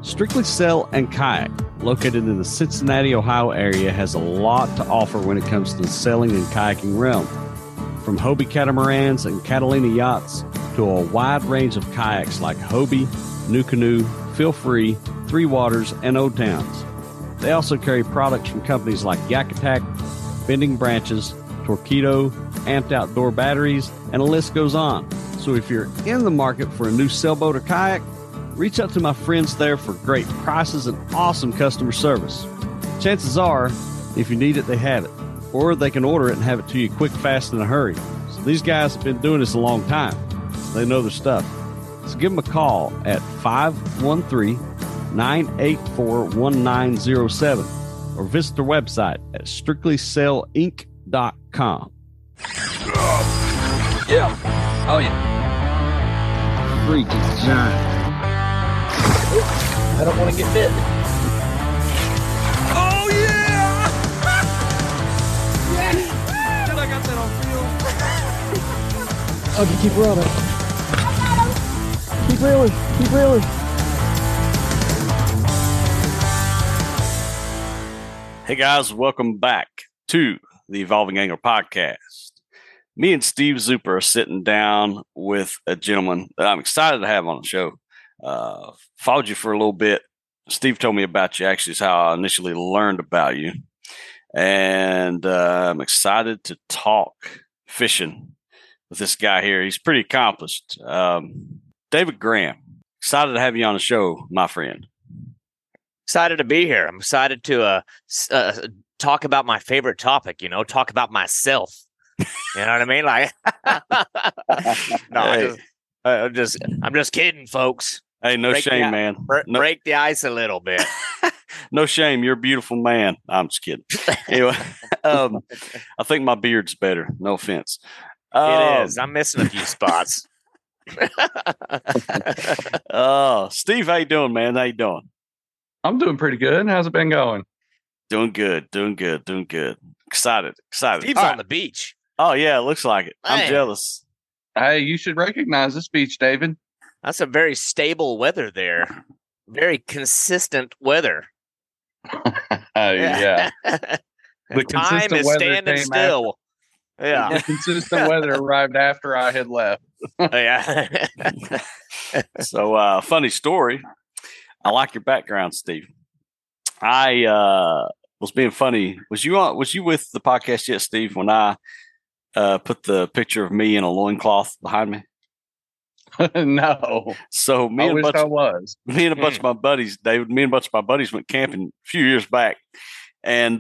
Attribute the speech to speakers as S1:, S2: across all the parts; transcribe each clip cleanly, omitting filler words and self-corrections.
S1: Strictly Sail and Kayak, located in the Cincinnati, Ohio area, has a lot to offer when it comes to the sailing and kayaking realm. From Hobie catamarans and Catalina yachts to a wide range of kayaks like Hobie, NuCanoe, Feel Free, Three Waters, and Old Towns. They also carry products from companies like Yak Attack, Bending Branches, Torpedo, Amped Outdoor Batteries, and the list goes on. So if you're in the market for a new sailboat or kayak, reach out to my friends there for great prices and awesome customer service. Chances are, if you need it, they have it. Or they can order it and have it to you quick, fast, in a hurry. So these guys have been doing this a long time. So they know their stuff. So give them a call at 513-984-1907 or visit their website at strictlysailinc.com.
S2: Yeah. Oh, yeah.
S1: Freaking giant.
S2: I don't want to get bit. Oh, yeah!
S1: Yes! Dude, I got that on film.
S3: Okay, keep reeling. Keep reeling. Keep reeling.
S1: Hey guys, welcome back to the Evolving Angler Podcast. Me and Steve Zuper are sitting down with a gentleman that I'm excited to have on the show. Followed you for a little bit. Steve told me about you. Actually, is how I initially learned about you. And I'm excited to talk fishing with this guy here. He's pretty accomplished. David Graham, excited to have you on the show, my friend.
S4: Excited to be here. I'm excited to talk about my favorite topic, talk about myself. You know what I mean? Like, no, hey. I'm just kidding, folks.
S1: Hey, no shame, man.
S4: Break the ice a little bit.
S1: No shame. You're a beautiful man. I'm just kidding. Anyway, I think my beard's better. No offense.
S4: It is. I'm missing a few spots.
S1: Steve, how you doing, man? How you doing?
S2: I'm doing pretty good. How's it been going?
S1: Doing good. Excited.
S4: Steve's on the beach.
S1: Oh, yeah, it looks like it.
S4: Hey.
S1: I'm jealous.
S2: Hey, you should recognize this beach, David.
S4: That's a very stable weather there. Very consistent weather.
S2: Yeah.
S4: The time is standing still. Yeah.
S2: The consistent weather arrived after I had left.
S4: Yeah.
S1: So, funny story. I like your background, Steve. I was being funny. Was you with the podcast yet, Steve, when I put the picture of me in a loincloth behind me?
S2: No.
S1: So me and a bunch of my buddies, David, went camping a few years back, and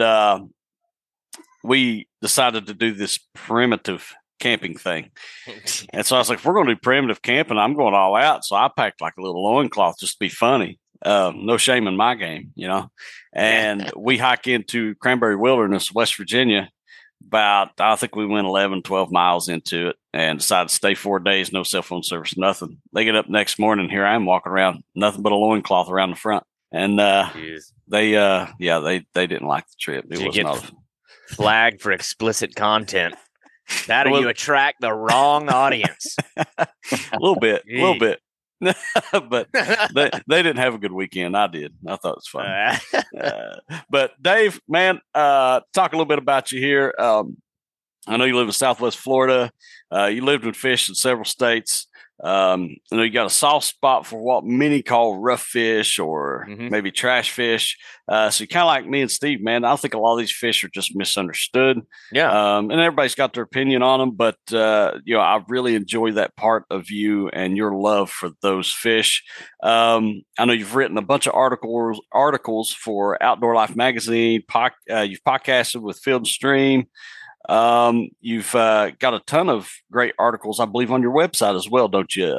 S1: we decided to do this primitive camping thing. And so I was like, if we're going to do primitive camping, I'm going all out. So I packed like a little loincloth just to be funny. No shame in my game, And we hike into Cranberry Wilderness, West Virginia. I think we went 11, 12 miles into it and decided to stay 4 days, no cell phone service, nothing. They get up next morning. Here I am walking around, nothing but a loincloth around the front. And they didn't like the trip. It was not
S4: flagged for explicit content. That or you attract the wrong audience.
S1: A little bit. But they didn't have a good weekend. I did. I thought it was fun. But Dave, man, talk a little bit about you here. I know you live in Southwest Florida. You lived and fished in several states. I know you got a soft spot for what many call rough fish or maybe trash fish. So you kind of like me and Steve, man. I think a lot of these fish are just misunderstood.
S4: Yeah.
S1: And everybody's got their opinion on them, but I really enjoy that part of you and your love for those fish. I know you've written a bunch of articles for Outdoor Life magazine. You've podcasted with Field and Stream. You've got a ton of great articles, I believe, on your website as well, don't you?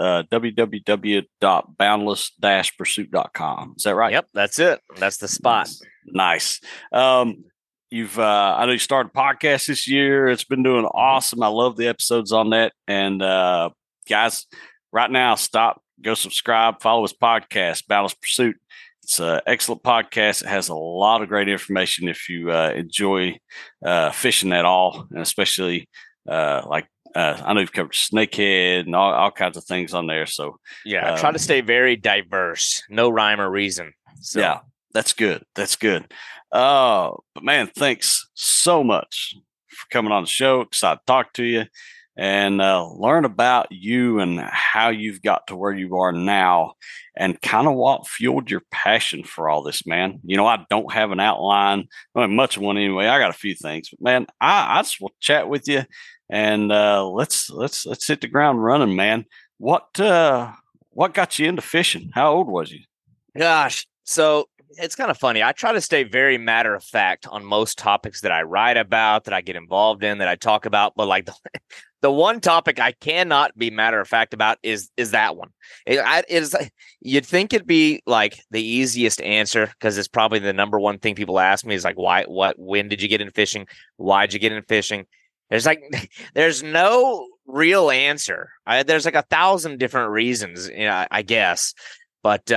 S1: www.boundless-pursuit.com. Is that right?
S4: Yep, that's it. That's the spot.
S1: Nice. I know you started a podcast this year. It's been doing awesome. I love the episodes on that. And guys, right now, go subscribe, follow his podcast, Boundless Pursuit. It's an excellent podcast. It has a lot of great information if you enjoy fishing at all, and especially like I know you've covered snakehead and all kinds of things on there. So
S4: yeah, I try to stay very diverse, no rhyme or reason. So.
S1: Yeah, that's good. That's good. But man, thanks so much for coming on the show. Excited to talk to you and learn about you and how you've got to where you are now and kind of what fueled your passion for all this, man. You know, I don't have an outline, I don't have much of one anyway. I got a few things, but man, I just will chat with you and let's hit the ground running, man. What got you into fishing? How old was you?
S4: Gosh, so it's kind of funny. I try to stay very matter of fact on most topics that I write about, that I get involved in, that I talk about. But like the one topic I cannot be matter of fact about is that one. You'd think it'd be like the easiest answer because it's probably the number one thing people ask me is like, when did you get into fishing? Why'd you get into fishing? There's no real answer. There's like 1,000 different reasons, I guess. But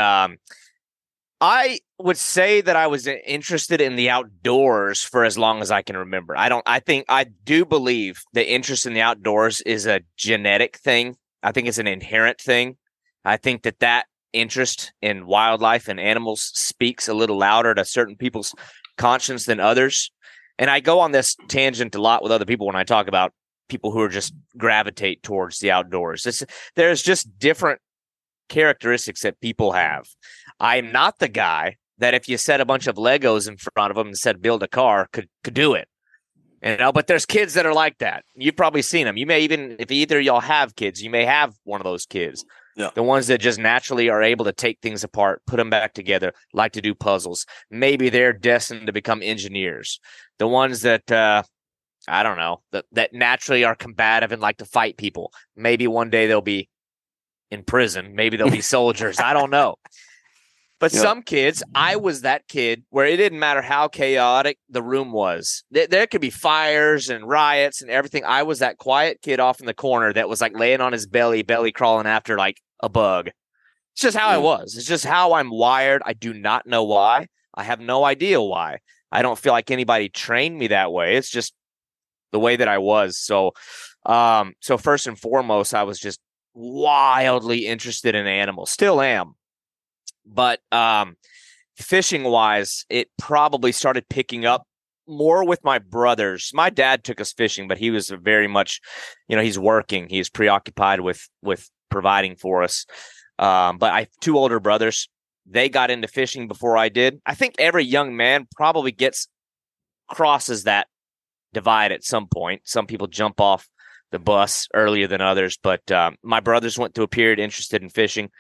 S4: I would say that I was interested in the outdoors for as long as I can remember. I do believe the interest in the outdoors is a genetic thing. I think it's an inherent thing. I think that interest in wildlife and animals speaks a little louder to certain people's conscience than others. And I go on this tangent a lot with other people when I talk about people who are just gravitate towards the outdoors. There's just different characteristics that people have. I'm not the guy that if you set a bunch of Legos in front of them and said build a car could do it. But there's kids that are like that. You've probably seen them. You may even, if either of y'all have kids, you may have one of those kids.
S1: Yeah.
S4: The ones that just naturally are able to take things apart, put them back together, like to do puzzles. Maybe they're destined to become engineers. The ones that I don't know, that naturally are combative and like to fight people. Maybe one day they'll be in prison. Maybe they'll be soldiers. I don't know. But some kids, I was that kid where it didn't matter how chaotic the room was. There could be fires and riots and everything. I was that quiet kid off in the corner that was like laying on his belly crawling after like a bug. It's just how I was. It's just how I'm wired. I do not know why. I have no idea why. I don't feel like anybody trained me that way. It's just the way that I was. So first and foremost, I was just wildly interested in animals. Still am. But fishing wise, it probably started picking up more with my brothers. My dad took us fishing, but he was very much, he's working. He's preoccupied with providing for us. But I have 2 older brothers. They got into fishing before I did. I think every young man probably crosses that divide at some point. Some people jump off the bus earlier than others, but my brothers went through a period interested in fishing.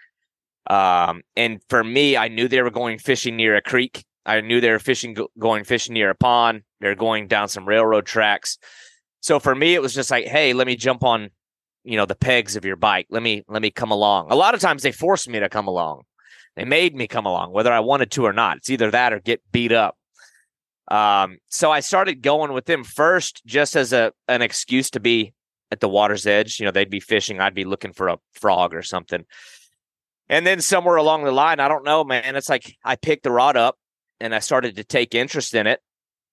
S4: And for me, I knew they were going fishing near a creek. I knew they were going fishing near a pond. They're going down some railroad tracks. So for me, it was just like, hey, let me jump on, the pegs of your bike. Let me come along. A lot of times they forced me to come along. They made me come along, whether I wanted to or not. It's either that or get beat up. So I started going with them first, just as an excuse to be at the water's edge. They'd be fishing. I'd be looking for a frog or something. And then somewhere along the line, I don't know, man, it's like I picked the rod up and I started to take interest in it.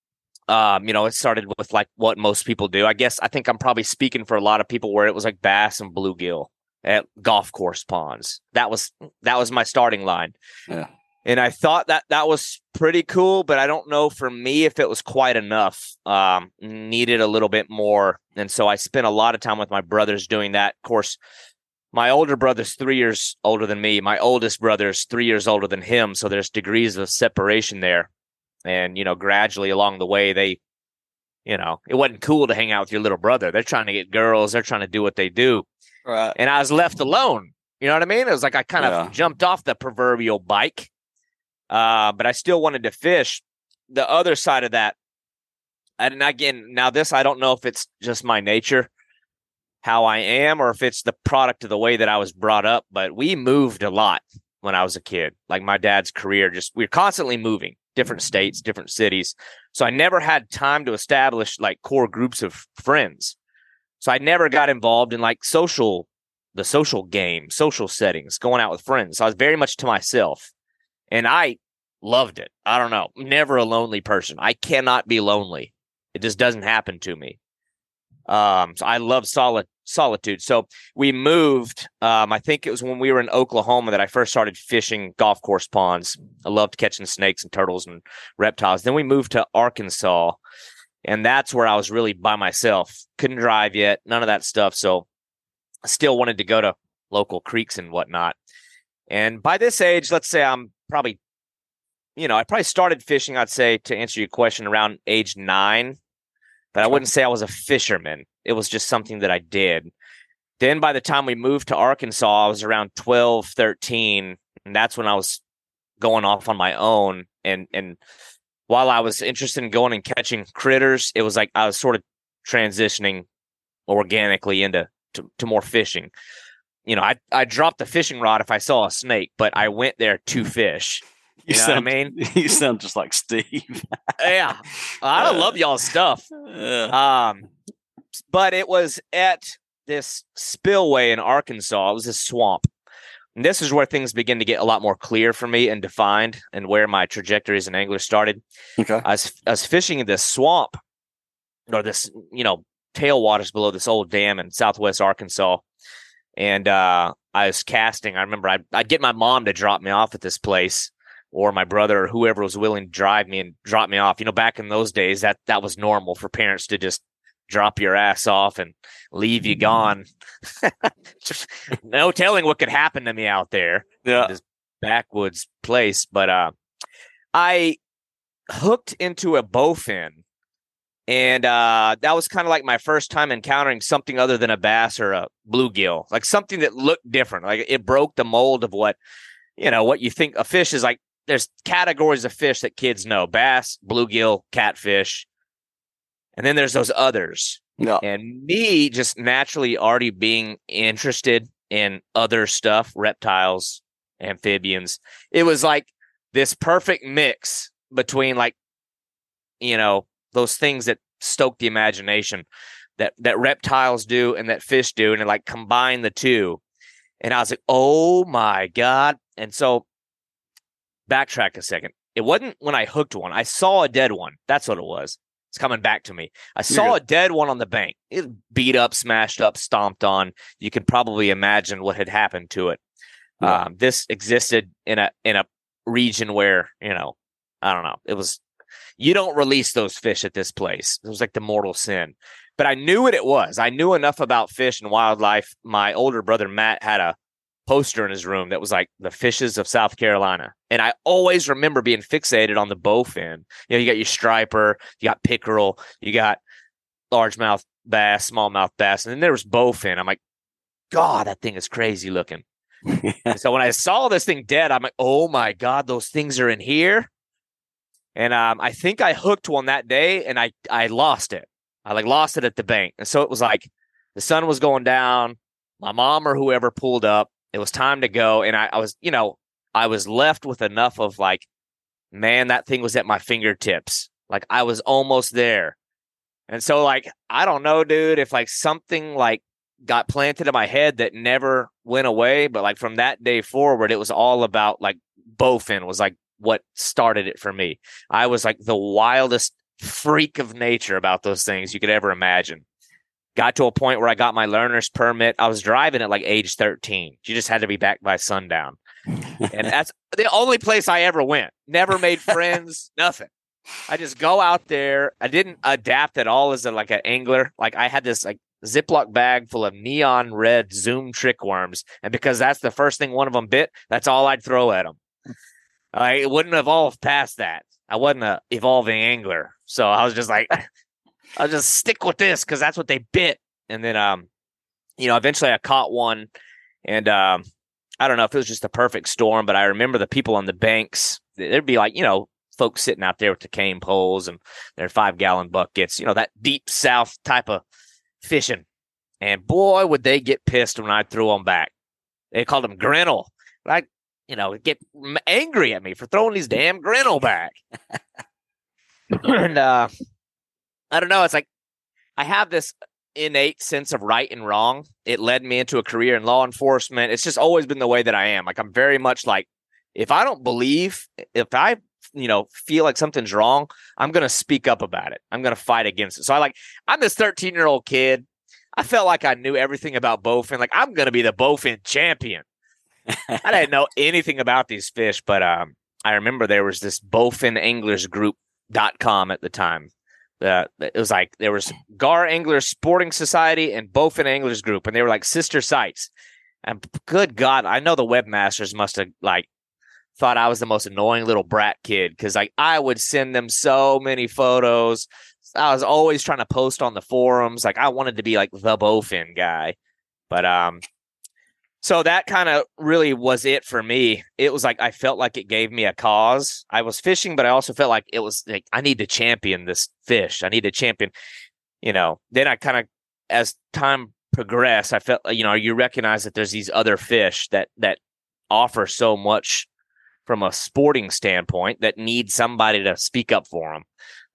S4: It started with like what most people do. I think I'm probably speaking for a lot of people where it was like bass and bluegill at golf course ponds. That was my starting line.
S1: Yeah.
S4: And I thought that was pretty cool, but I don't know for me if it was quite enough. Needed a little bit more. And so I spent a lot of time with my brothers doing that. Of course, my older brother's 3 years older than me. My oldest brother's 3 years older than him. So there's degrees of separation there. And, gradually along the way, it wasn't cool to hang out with your little brother. They're trying to get girls. They're trying to do what they do.
S1: Right.
S4: And I was left alone. You know what I mean? It was like I kind of jumped off the proverbial bike. But I still wanted to fish. The other side of that, and again, now this, I don't know if it's just my nature, how I am, or if it's the product of the way that I was brought up, but we moved a lot when I was a kid. Like my dad's career, we were constantly moving, different states, different cities. So I never had time to establish like core groups of friends. So I never got involved in like the social game, social settings, going out with friends. So I was very much to myself. And I loved it. I don't know. Never a lonely person. I cannot be lonely. It just doesn't happen to me. So I love solitude. So we moved. I think it was when we were in Oklahoma that I first started fishing golf course ponds. I loved catching snakes and turtles and reptiles. Then we moved to Arkansas, and that's where I was really by myself. Couldn't drive yet, none of that stuff. So I still wanted to go to local creeks and whatnot. And by this age, let's say I'm probably, I probably started fishing, I'd say, to answer your question, around age 9. But I wouldn't say I was a fisherman. It was just something that I did. Then by the time we moved to Arkansas, I was around 12, 13. And that's when I was going off on my own. And while I was interested in going and catching critters, it was like I was sort of transitioning organically into more fishing. I dropped the fishing rod if I saw a snake, but I went there to fish. You know what I mean?
S1: You sound just like Steve.
S4: Yeah. I love y'all's stuff. But it was at this spillway in Arkansas. It was a swamp. And this is where things begin to get a lot more clear for me and defined, and where my trajectory as an angler started.
S1: Okay.
S4: I was fishing in this swamp, or this, tailwaters below this old dam in southwest Arkansas. And I was casting. I remember I'd get my mom to drop me off at this place, or my brother, or whoever was willing to drive me and drop me off. Back in those days, that was normal for parents to just drop your ass off and leave you gone. Just no telling what could happen to me out there.
S1: Yeah.
S4: This backwoods place. But I hooked into a bowfin. And that was kind of like my first time encountering something other than a bass or a bluegill, like something that looked different. Like it broke the mold of what you think a fish is like. There's categories of fish that kids know: bass, bluegill, catfish. And then there's those others.
S1: Yeah.
S4: And me just naturally already being interested in other stuff, reptiles, amphibians. It was like this perfect mix between those things that stoke the imagination that reptiles do and that fish do. And it like combine the two. And I was like, oh my God. And so backtrack a second. It wasn't when I hooked one. I saw a dead one. That's what it was. It's coming back to me. I saw a dead one on the bank. It beat up, smashed up, stomped on. You can probably imagine what had happened to it. Yeah. This existed in a region where, I don't know. It was, you don't release those fish at this place. It was like the mortal sin. But I knew what it was. I knew enough about fish and wildlife. My older brother, Matt, had a poster in his room that was like the fishes of South Carolina. And I always remember being fixated on the bowfin. You got your striper, you got pickerel, you got largemouth bass, smallmouth bass, and then there was bowfin. I'm like, God, that thing is crazy looking. So when I saw this thing dead, I'm like, oh my God, those things are in here. And I think I hooked one that day, and I lost it. I lost it at the bank. And so it was like the sun was going down. My mom or whoever pulled up. It was time to go. And I was left with enough of man, that thing was at my fingertips. I was almost there. And so I don't know, dude, if something got planted in my head that never went away. But from that day forward, it was all about bowfin was what started it for me. I was the wildest freak of nature about those things you could ever imagine. Got to a point where I got my learner's permit. I was driving at age 13. You just had to be back by sundown. And that's the only place I ever went. Never made friends, nothing. I just go out there. I didn't adapt at all as an angler. I had this Ziploc bag full of neon red Zoom trick worms. And because that's the first thing one of them bit, that's all I'd throw at them. It wouldn't evolve past that. I wasn't an evolving angler. So I was just I'll just stick with this because that's what they bit. And then, eventually I caught one. And I don't know if it was just a perfect storm, but I remember the people on the banks. There'd be folks sitting out there with the cane poles and their 5-gallon buckets, that deep south type of fishing. And boy, would they get pissed when I threw them back. They called them grinnell. Get angry at me for throwing these damn grinnell back. And I don't know. It's I have this innate sense of right and wrong. It led me into a career in law enforcement. It's just always been the way that I am. I'm very much if I don't believe, if I feel like something's wrong, I'm going to speak up about it. I'm going to fight against it. So I'm this 13-year-old kid. I felt like I knew everything about bowfin. Like, I'm going to be the bowfin champion. I didn't know anything about these fish, but I remember there was this bowfinanglersgroup.com at the time. It was like there was Gar Anglers Sporting Society and Bowfin Anglers Group, and they were like sister sites. And good God, I know the webmasters must have like thought I was the most annoying little brat kid, because like I would send them so many photos. I was always trying to post on the forums. Like, I wanted to be like the bowfin guy. But so that kind of really was it for me. It was like I felt like it gave me a cause. I was fishing, but I also felt like it was like I need to champion this fish. I need to champion, Then I kind of, as time progressed, I felt, you recognize that there's these other fish that offer so much from a sporting standpoint that need somebody to speak up for them.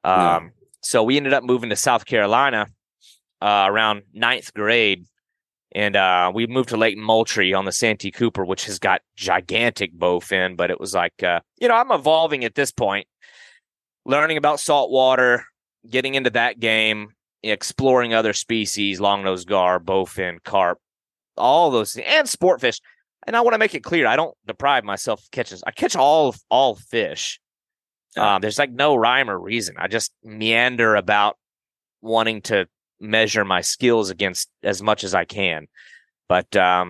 S4: So we ended up moving to South Carolina around 9th grade. And we moved to Lake Moultrie on the Santee Cooper, which has got gigantic bowfin. But it was like, I'm evolving at this point, learning about saltwater, getting into that game, exploring other species, longnose gar, bowfin, carp, all those things, and sport fish. And I want to make it clear, I don't deprive myself of catches. I catch all fish. There's like no rhyme or reason. I just meander about wanting to measure my skills against as much as I can. But,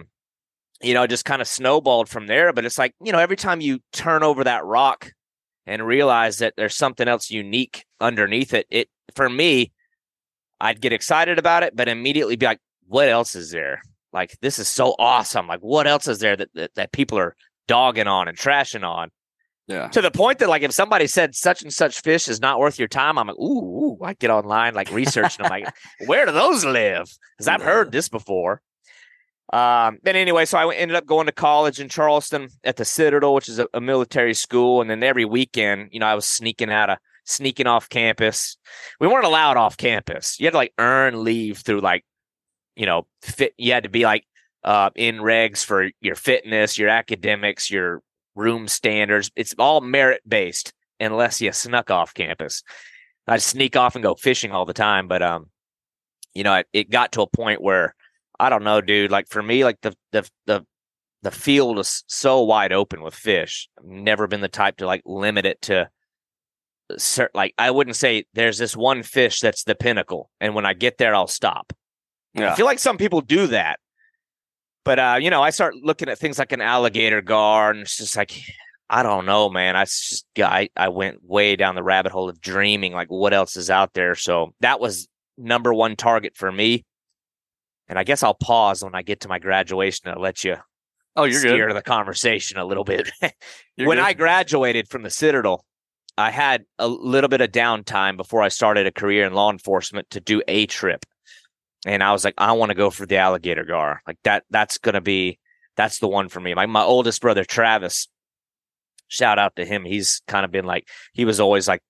S4: just kind of snowballed from there. But it's like, every time you turn over that rock and realize that there's something else unique underneath it, for me, I'd get excited about it, but immediately be like, what else is there? Like, this is so awesome. Like, what else is there that people are dogging on and trashing on? Yeah. To the point that, like, if somebody said such and such fish is not worth your time, I'm like, ooh, I get online, like, researching. I'm like, where do those live? Because I've heard this before. But anyway, so I ended up going to college in Charleston at the Citadel, which is a military school. And then every weekend, I was sneaking off campus. We weren't allowed off campus. You had to, like, earn leave through, like, you had to be, like, in regs for your fitness, your academics, your room standards. It's all merit based unless you snuck off campus. I'd sneak off and go fishing all the time. But, it got to a point where, I don't know, dude, like for me, like the field is so wide open with fish. I've never been the type to like limit it to like, I wouldn't say there's this one fish that's the pinnacle, and when I get there, I'll stop. Yeah. I feel like some people do that. But, I start looking at things like an alligator gar, and it's just like, I don't know, man. I went way down the rabbit hole of dreaming, like, what else is out there? So that was number one target for me. And I guess I'll pause when I get to my graduation and let you steer the conversation a little bit. When I graduated from the Citadel, I had a little bit of downtime before I started a career in law enforcement to do a trip. And I was like, I want to go for the alligator gar. Like that's the one for me. Like my oldest brother, Travis, shout out to him. He's kind of been like, he was always like,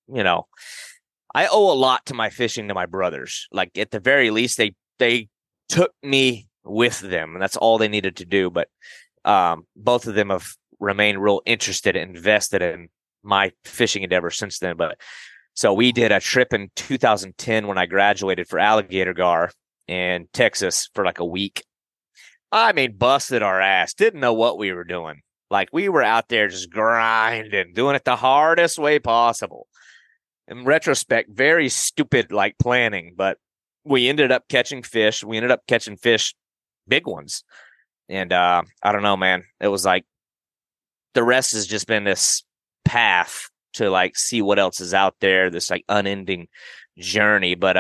S4: I owe a lot to my fishing to my brothers. Like at the very least, they took me with them, and that's all they needed to do. But both of them have remained real interested and invested in my fishing endeavor since then. But so we did a trip in 2010 when I graduated for alligator gar in Texas for like a week. I mean, busted our ass. Didn't know what we were doing. Like we were out there just grinding, doing it the hardest way possible. In retrospect, very stupid like planning, but we ended up catching fish. We ended up catching fish, big ones. And I don't know, man. It was like the rest has just been this path to like see what else is out there, this like unending journey. But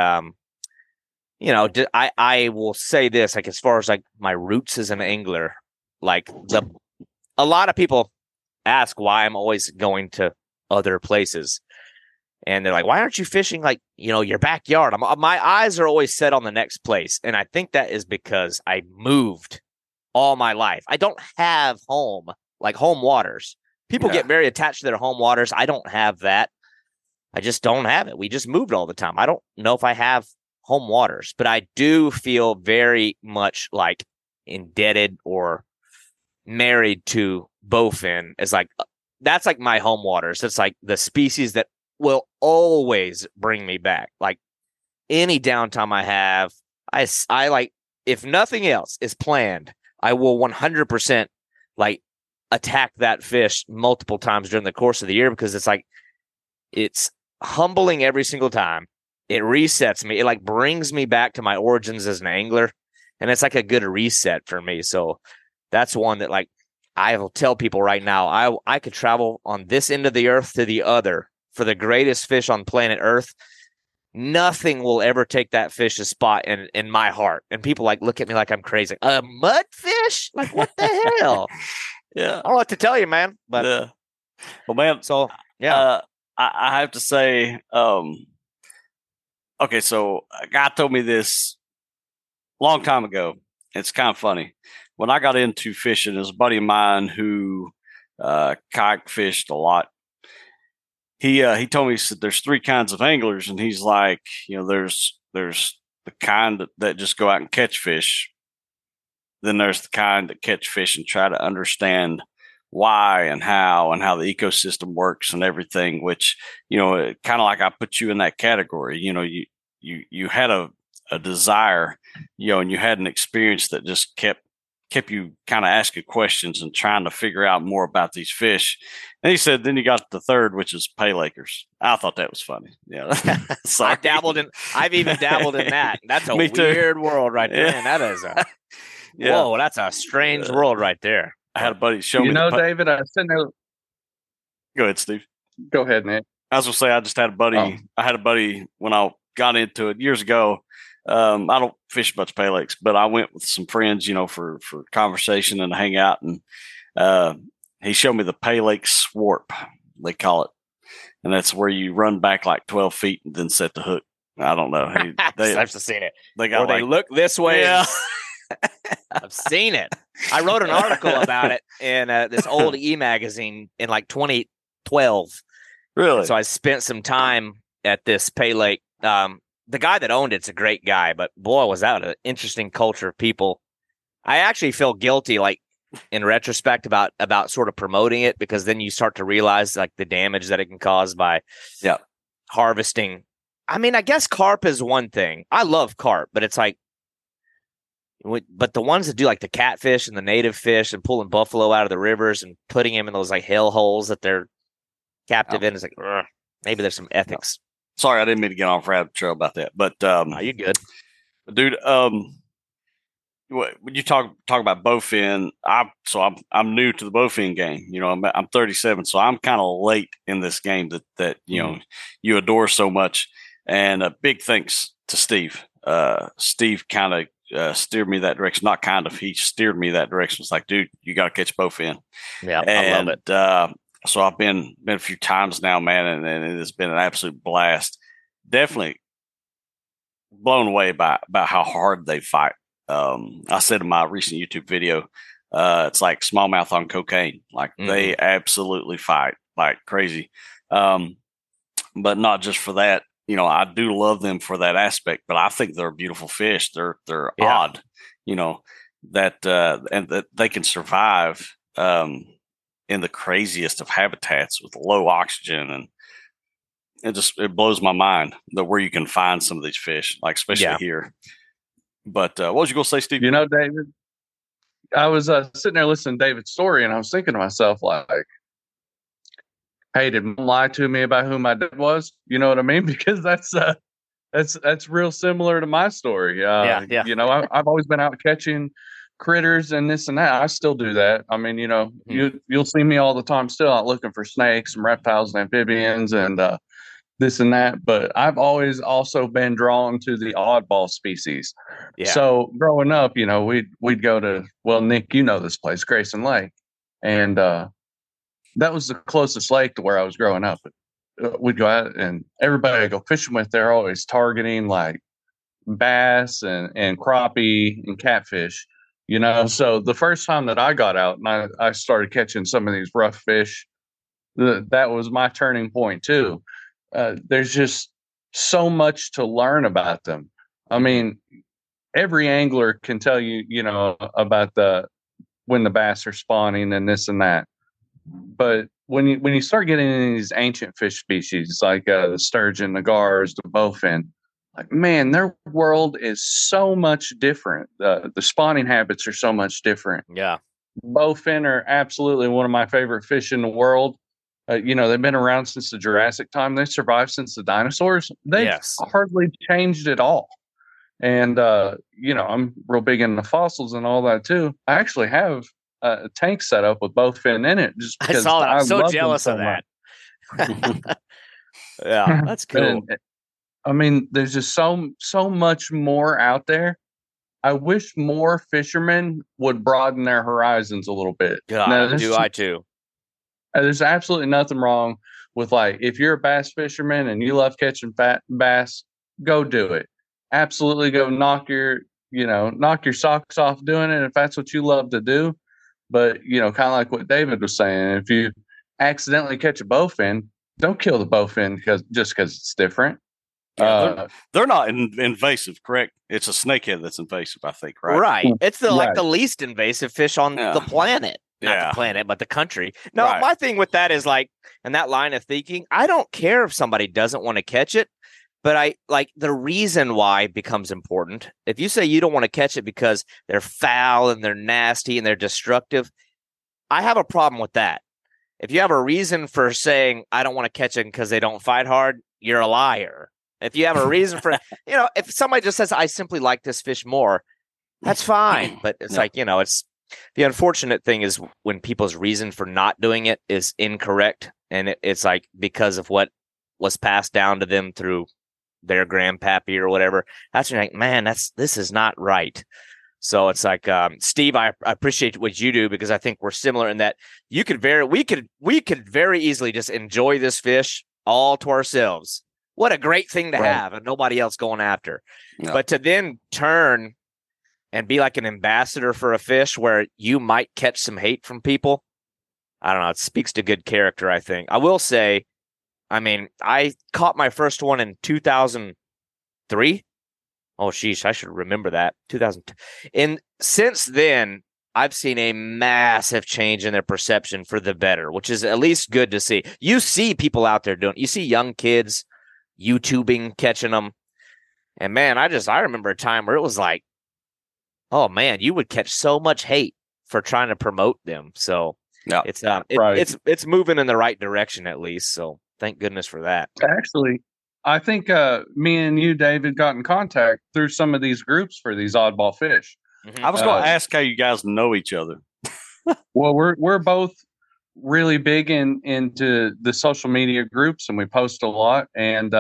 S4: I will say this, like as far as like my roots as an angler, like a lot of people ask why I'm always going to other places. And they're like, why aren't you fishing like, your backyard? My eyes are always set on the next place. And I think that is because I moved all my life. I don't have home waters. People get very attached to their home waters. I don't have that. I just don't have it. We just moved all the time. I don't know if I have home waters, but I do feel very much like indebted or married to bowfin as like that's like my home waters. It's like the species that will always bring me back. Like any downtime I have, I like, if nothing else is planned, I will 100% like attack that fish multiple times during the course of the year, because it's like, it's humbling every single time. It resets me. It like brings me back to my origins as an angler. And it's like a good reset for me. So that's one that, like, I will tell people right now, I could travel on this end of the earth to the other for the greatest fish on planet Earth. Nothing will ever take that fish's spot in my heart. And people like look at me like I'm crazy. A mudfish? Like, what the hell?
S3: Yeah.
S4: I don't know what to tell you, man. But
S3: Yeah. Well, man,
S4: so yeah.
S3: I have to say, okay, so a guy told me this a long time ago. It's kind of funny. When I got into fishing, there's a buddy of mine who kayak fished a lot. He told me, he said there's three kinds of anglers, and he's like, there's the kind that just go out and catch fish. Then there's the kind that catch fish and try to understand why and how the ecosystem works and everything, which, kind of like I put you in that category. You had a desire, and you had an experience that just kept you kind of asking questions and trying to figure out more about these fish. And he said, then you got the third, which is pay Lakers. I thought that was funny. Yeah.
S4: I've even dabbled in that. That's a
S3: Me too.
S4: weird world right there.
S3: Yeah.
S4: Man, that is a,
S3: Yeah.
S4: whoa, that's a strange world right there.
S3: I had a buddy show me.
S2: David, I was sitting there.
S3: Go ahead, Steve.
S2: Go ahead, Nick.
S3: I was gonna say, I just had a buddy.
S2: Oh.
S3: I had a buddy when I got into it years ago. I don't fish much pay lakes, but I went with some friends, for conversation and to hang out. And he showed me the pay lake swarp, they call it, and that's where you run back like 12 feet and then set the hook. I don't know.
S4: I've seen it.
S3: They got
S4: they look this way.
S3: Yeah.
S4: I've seen it. I wrote an article about it in this old e-magazine in like 2012.
S3: Really?
S4: So I spent some time at this pay lake. The guy that owned it's a great guy, but boy, was that an interesting culture of people. I actually feel guilty, like in retrospect, about sort of promoting it, because then you start to realize like the damage that it can cause by harvesting. I mean, I guess carp is one thing. I love carp, but it's like, but the ones that do like the catfish and the native fish and pulling buffalo out of the rivers and putting them in those like hell holes that they're captive in, is like, maybe there's some ethics.
S3: Sorry, I didn't mean to get off rabbit trail about that, but
S4: you good,
S3: dude? When you talk about bowfin, I'm new to the bowfin game. I'm 37, so I'm kind of late in this game that you adore so much. And big thanks to Steve. Steve kind of steered me that direction. Not kind of, he steered me that direction. It's like, dude, you got to catch bowfin.
S4: Yeah, I love it.
S3: So I've been a few times now, man, and it has been an absolute blast. Definitely blown away by how hard they fight. I said in my recent YouTube video, it's like smallmouth on cocaine. Like they absolutely fight like crazy. But not just for that. I do love them for that aspect, but I think they're beautiful fish. They're odd, that and that they can survive in the craziest of habitats with low oxygen, and it blows my mind that where you can find some of these fish, like especially here. But what was you going to say, Steve?
S2: David, I was sitting there listening to David's story, and I was thinking to myself, like, hey, did Mom lie to me about who my dad was? You know what I mean? Because that's real similar to my story.
S4: Yeah.
S2: I've always been out catching critters and this and that. I still do that. I mean, you'll see me all the time still out looking for snakes and reptiles and amphibians and this and that. But I've always also been drawn to the oddball species. Yeah. So growing up, we'd go to, well, Nick, this place, Grayson Lake, and that was the closest lake to where I was growing up. We'd go out, and everybody I go fishing with, they're always targeting like bass and crappie and catfish. So the first time that I got out and I started catching some of these rough fish, that was my turning point too. There's just so much to learn about them. I mean, every angler can tell you, about when the bass are spawning and this and that. But when you start getting into these ancient fish species like the sturgeon, the gars, the bowfin, like man, their world is so much different. The spawning habits are so much different.
S4: Yeah.
S2: Bowfin are absolutely one of my favorite fish in the world. They've been around since the Jurassic time. They survived since the dinosaurs. They've hardly changed at all. And, I'm real big into fossils and all that too. I actually have a tank set up with bowfin in it. Just because
S4: I saw that. I'm so jealous of that. Yeah, that's cool.
S2: I mean, there's just so much more out there. I wish more fishermen would broaden their horizons a little bit.
S4: God, I too.
S2: There's absolutely nothing wrong with, like, if you're a bass fisherman and you love catching fat bass, go do it. Absolutely go knock your socks off doing it if that's what you love to do. But, kind of like what David was saying, if you accidentally catch a bowfin, don't kill the bowfin just because it's different.
S3: Yeah, they're not invasive, correct? It's a snakehead that's invasive, I think, right?
S4: Right. It's the least invasive fish on the planet. Not the planet, but the country. No, my thing with that is like, and that line of thinking, I don't care if somebody doesn't want to catch it, but I like the reason why becomes important. If you say you don't want to catch it because they're foul and they're nasty and they're destructive, I have a problem with that. If you have a reason for saying I don't want to catch it because they don't fight hard, you're a liar. If you have a reason for, if somebody just says I simply like this fish more, that's fine. But it's it's the unfortunate thing is when people's reason for not doing it is incorrect. And it's like because of what was passed down to them through their grandpappy or whatever. That's when you're like, man, this is not right. So it's like, Steve, I appreciate what you do because I think we're similar in that we could very easily just enjoy this fish all to ourselves. What a great thing to have and nobody else going after. No. But to then turn and be like an ambassador for a fish where you might catch some hate from people, I don't know. It speaks to good character, I think. I will say, I caught my first one in 2003. Oh, sheesh, I should remember that. 2000. And since then, I've seen a massive change in their perception for the better, which is at least good to see. You see people out there doing it. You see young kids YouTubing, catching them. And man, I remember a time where it was like, oh man, you would catch so much hate for trying to promote them. So it's moving in the right direction at least. So thank goodness for that.
S2: Actually, I think me and you, David, got in contact through some of these groups for these oddball fish.
S3: Mm-hmm. I was going to ask how you guys know each other.
S2: Well, we're both really big into the social media groups, and we post a lot. And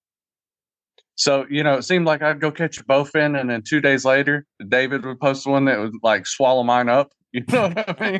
S2: so it seemed like I'd go catch a bowfin, and then 2 days later, David would post one that would like swallow mine up. You know what I mean?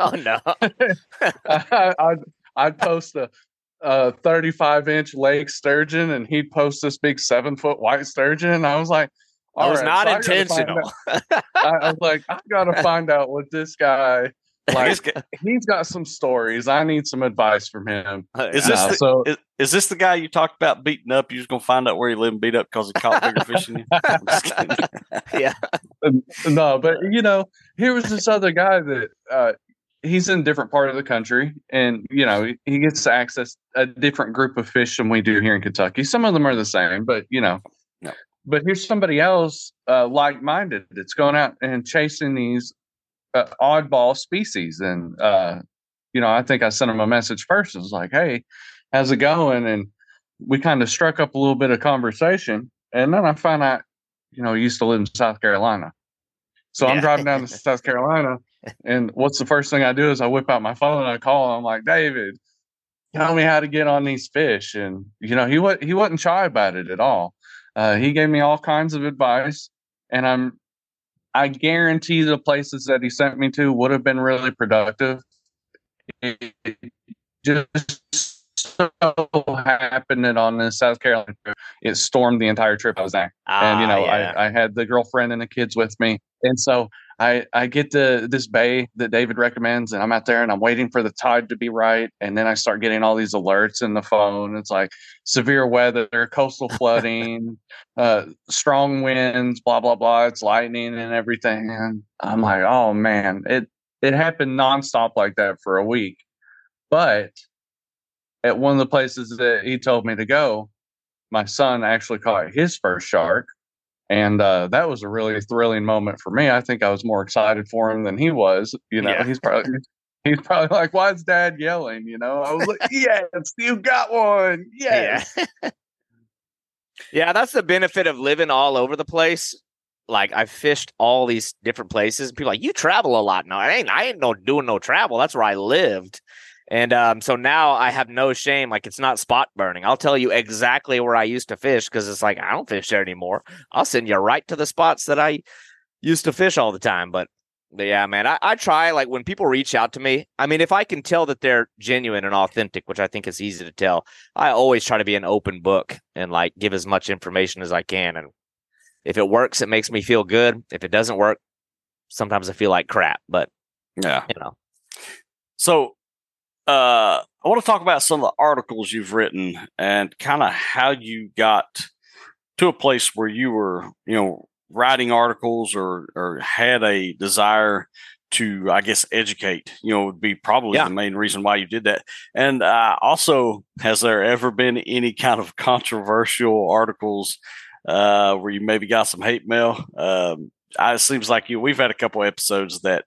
S4: Oh no!
S2: I'd post a 35-inch lake sturgeon, and he'd post this big 7-foot white sturgeon. And I was like,
S4: "It was not intentional."
S2: I was like, I gotta find out what this guy. Like, he's got some stories. I need some advice from him.
S3: Is this the guy you talked about beating up? You're just gonna find out where he lived and beat up because he caught bigger fish than you? I'm just kidding.
S4: Yeah.
S2: No, but here was this other guy that he's in a different part of the country, and he gets to access a different group of fish than we do here in Kentucky. Some of them are the same, but
S3: No.
S2: But here's somebody else like-minded that's going out and chasing these oddball species. And I think I sent him a message first. I was like, hey, how's it going? And we kind of struck up a little bit of conversation, and then I found out he used to live in South Carolina. So I'm driving down to South Carolina, and what's the first thing I do is I whip out my phone and I call him. I'm like, David, tell me how to get on these fish. And he wasn't shy about it at all. He gave me all kinds of advice, and I guarantee the places that he sent me to would have been really productive. It just so happened that on the South Carolina trip, it stormed the entire trip I was there. I had the girlfriend and the kids with me. And so I get to this bay that David recommends, and I'm out there and I'm waiting for the tide to be right. And then I start getting all these alerts in the phone. It's like severe weather, coastal flooding, strong winds, blah, blah, blah. It's lightning and everything. And I'm like, oh man, it happened nonstop like that for a week. But at one of the places that he told me to go, my son actually caught his first shark. And that was a really thrilling moment for me. I think I was more excited for him than he was.
S4: Yeah.
S2: He's probably like, "Why is Dad yelling?" I was like, "Yes, you got one! Yes!"
S4: Yeah. Yeah, that's the benefit of living all over the place. Like I fished all these different places. People are like, you travel a lot. No, I ain't doing no travel. That's where I lived. And so now I have no shame. Like it's not spot burning. I'll tell you exactly where I used to fish because it's like I don't fish there anymore. I'll send you right to the spots that I used to fish all the time. But yeah, man, I try, like when people reach out to me, I mean, if I can tell that they're genuine and authentic, which I think is easy to tell, I always try to be an open book and like give as much information as I can. And if it works, it makes me feel good. If it doesn't work, sometimes I feel like crap, but
S3: yeah.
S1: So I want to talk about some of the articles you've written and kind of how you got to a place where you were, writing articles or had a desire to, I guess, educate, would be probably the main reason why you did that. And also, has there ever been any kind of controversial articles where you maybe got some hate mail? It seems like we've had a couple episodes that,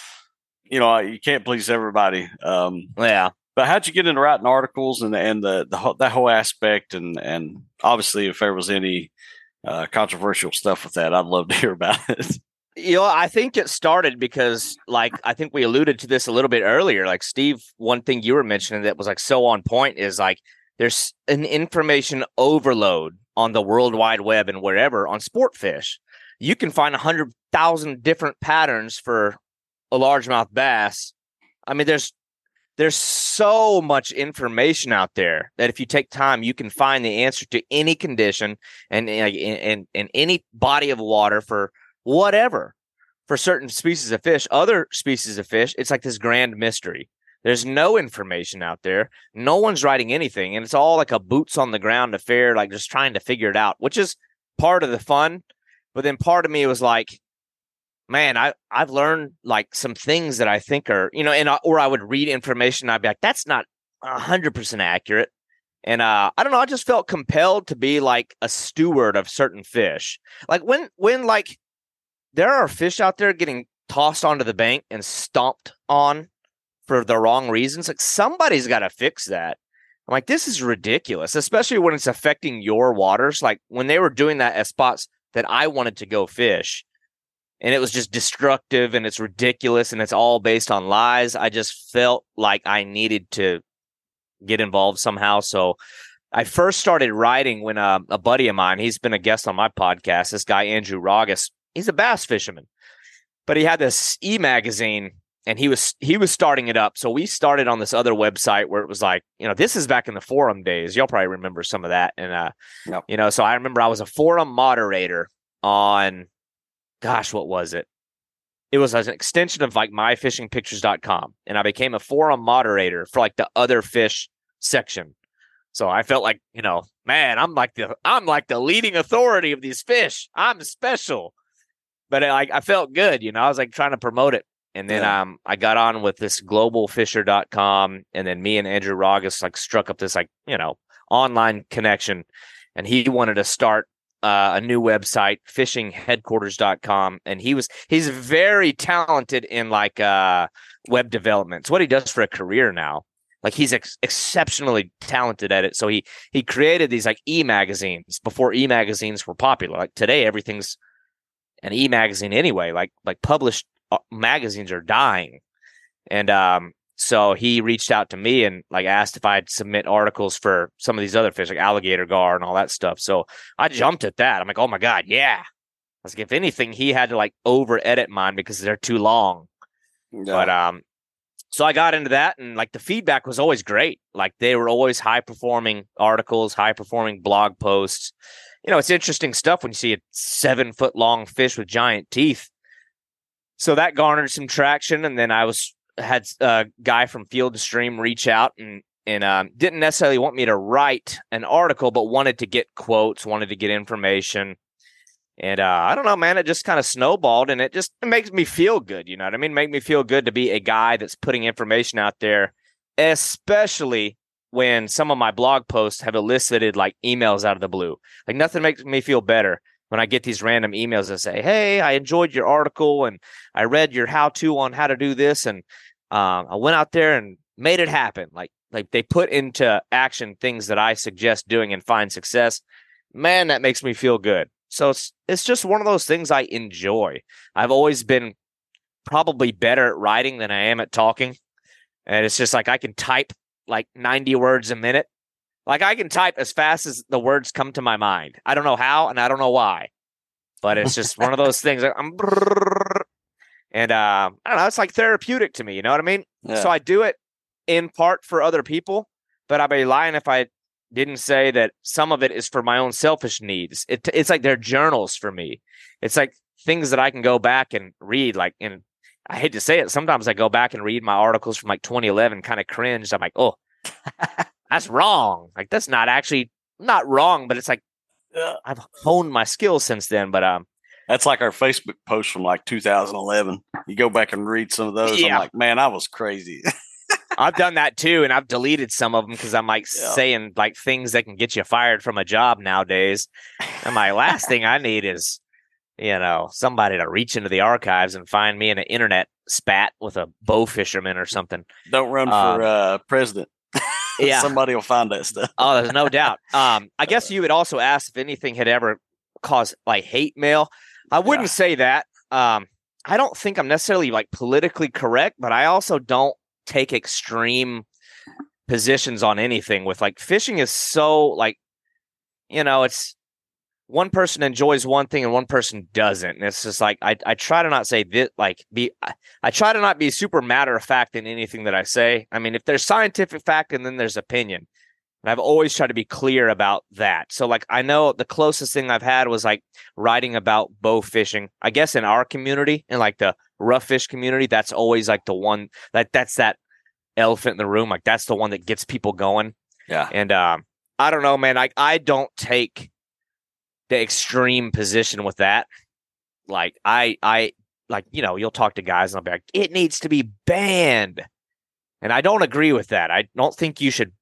S1: you can't please everybody.
S4: Yeah.
S1: But how'd you get into writing articles and that whole aspect? And obviously, if there was any controversial stuff with that, I'd love to hear about it.
S4: I think it started because, like, I think we alluded to this a little bit earlier. Like, Steve, one thing you were mentioning that was like so on point is like there's an information overload on the World Wide Web and wherever on sport fish. You can find 100,000 different patterns for a largemouth bass. I mean, there's so much information out there that if you take time, you can find the answer to any condition and in any body of water for whatever. For certain species of fish, other species of fish, it's like this grand mystery. There's no information out there. No one's writing anything. And it's all like a boots on the ground affair, like just trying to figure it out, which is part of the fun. But then part of me was like, man, I've learned like some things that I think are, or I would read information and I'd be like, that's not 100% accurate. And I don't know, I just felt compelled to be like a steward of certain fish. Like when like there are fish out there getting tossed onto the bank and stomped on for the wrong reasons, like somebody's got to fix that. I'm like, this is ridiculous, especially when it's affecting your waters. Like when they were doing that at spots that I wanted to go fish, and it was just destructive and it's ridiculous and it's all based on lies. I just felt like I needed to get involved somehow. So I first started writing when a buddy of mine, he's been a guest on my podcast, this guy, Andrew Rogas, he's a bass fisherman, but he had this e-magazine and he was starting it up. So we started on this other website where it was like, this is back in the forum days. Y'all probably remember some of that. And, so I remember I was a forum moderator on, gosh, what was it? It was an extension of like myfishingpictures.com. And I became a forum moderator for like the other fish section. So I felt like, man, I'm like the leading authority of these fish. I'm special. But I felt good, I was like trying to promote it. And then I got on with this globalfisher.com. And then me and Andrew Rogas like struck up this online connection. And he wanted to start a new website, fishingheadquarters.com. And he's very talented in like web development. It's what he does for a career now. Like he's exceptionally talented at it. So he created these like e-magazines before e-magazines were popular. Like today, everything's an e-magazine anyway. Like published magazines are dying. And so he reached out to me and like asked if I'd submit articles for some of these other fish, like alligator gar and all that stuff. So I jumped at that. I'm like, oh my God, yeah. I was like, if anything, he had to like over edit mine because they're too long. Yeah. But so I got into that, and like the feedback was always great. Like they were always high performing articles, high performing blog posts. It's interesting stuff when you see a 7-foot long fish with giant teeth. So that garnered some traction, and then I had a guy from Field to Stream reach out and didn't necessarily want me to write an article, but wanted to get quotes, wanted to get information. And I don't know, man, it just kind of snowballed, and it makes me feel good. You know what I mean? Make me feel good to be a guy that's putting information out there, especially when some of my blog posts have elicited like emails out of the blue. Like nothing makes me feel better when I get these random emails that say, "Hey, I enjoyed your article and I read your how-to on how to do this, and I went out there and made it happen." Like they put into action things that I suggest doing and find success. Man, that makes me feel good. So it's just one of those things I enjoy. I've always been probably better at writing than I am at talking. And it's just like I can type like 90 words a minute. Like I can type as fast as the words come to my mind. I don't know how and I don't know why. But it's just one of those things. And I don't know, it's like therapeutic to me, you know what I mean? Yeah. So I do it in part for other people, but I'd be lying if I didn't say that some of it is for my own selfish needs. It's like they're journals for me. It's like things that I can go back and read. Like, and I hate to say it, sometimes I go back and read my articles from like 2011, kind of cringe. I'm like, oh, that's wrong. Like that's not actually not wrong, but it's like I've honed my skills since then. But
S3: that's like our Facebook post from like 2011. You go back and read some of those. Yeah. I'm like, man, I was crazy.
S4: I've done that too, and I've deleted some of them because I'm like saying like things that can get you fired from a job nowadays. And my last thing I need is, you know, somebody to reach into the archives and find me in an internet spat with a bow fisherman or something.
S3: Don't run for president. Yeah, somebody will find that stuff.
S4: Oh, there's no doubt. I guess you would also ask if anything had ever caused like hate mail. I wouldn't say that. I don't think I'm necessarily like politically correct, but I also don't take extreme positions on anything. With like fishing is so like, you know, it's one person enjoys one thing and one person doesn't. And it's just like I try to not say this, like I try to not be super matter of fact in anything that I say. I mean, if there's scientific fact and then there's opinion, and I've always tried to be clear about that. So like I know the closest thing I've had was like writing about bow fishing. I guess in our community, in like the rough fish community, that's always like the one that's that elephant in the room. Like that's the one that gets people going.
S3: Yeah.
S4: And I don't know, man. I don't take the extreme position with that. Like I like, you know, you'll talk to guys and I'll be like, it needs to be banned. And I don't agree with that. I don't think you should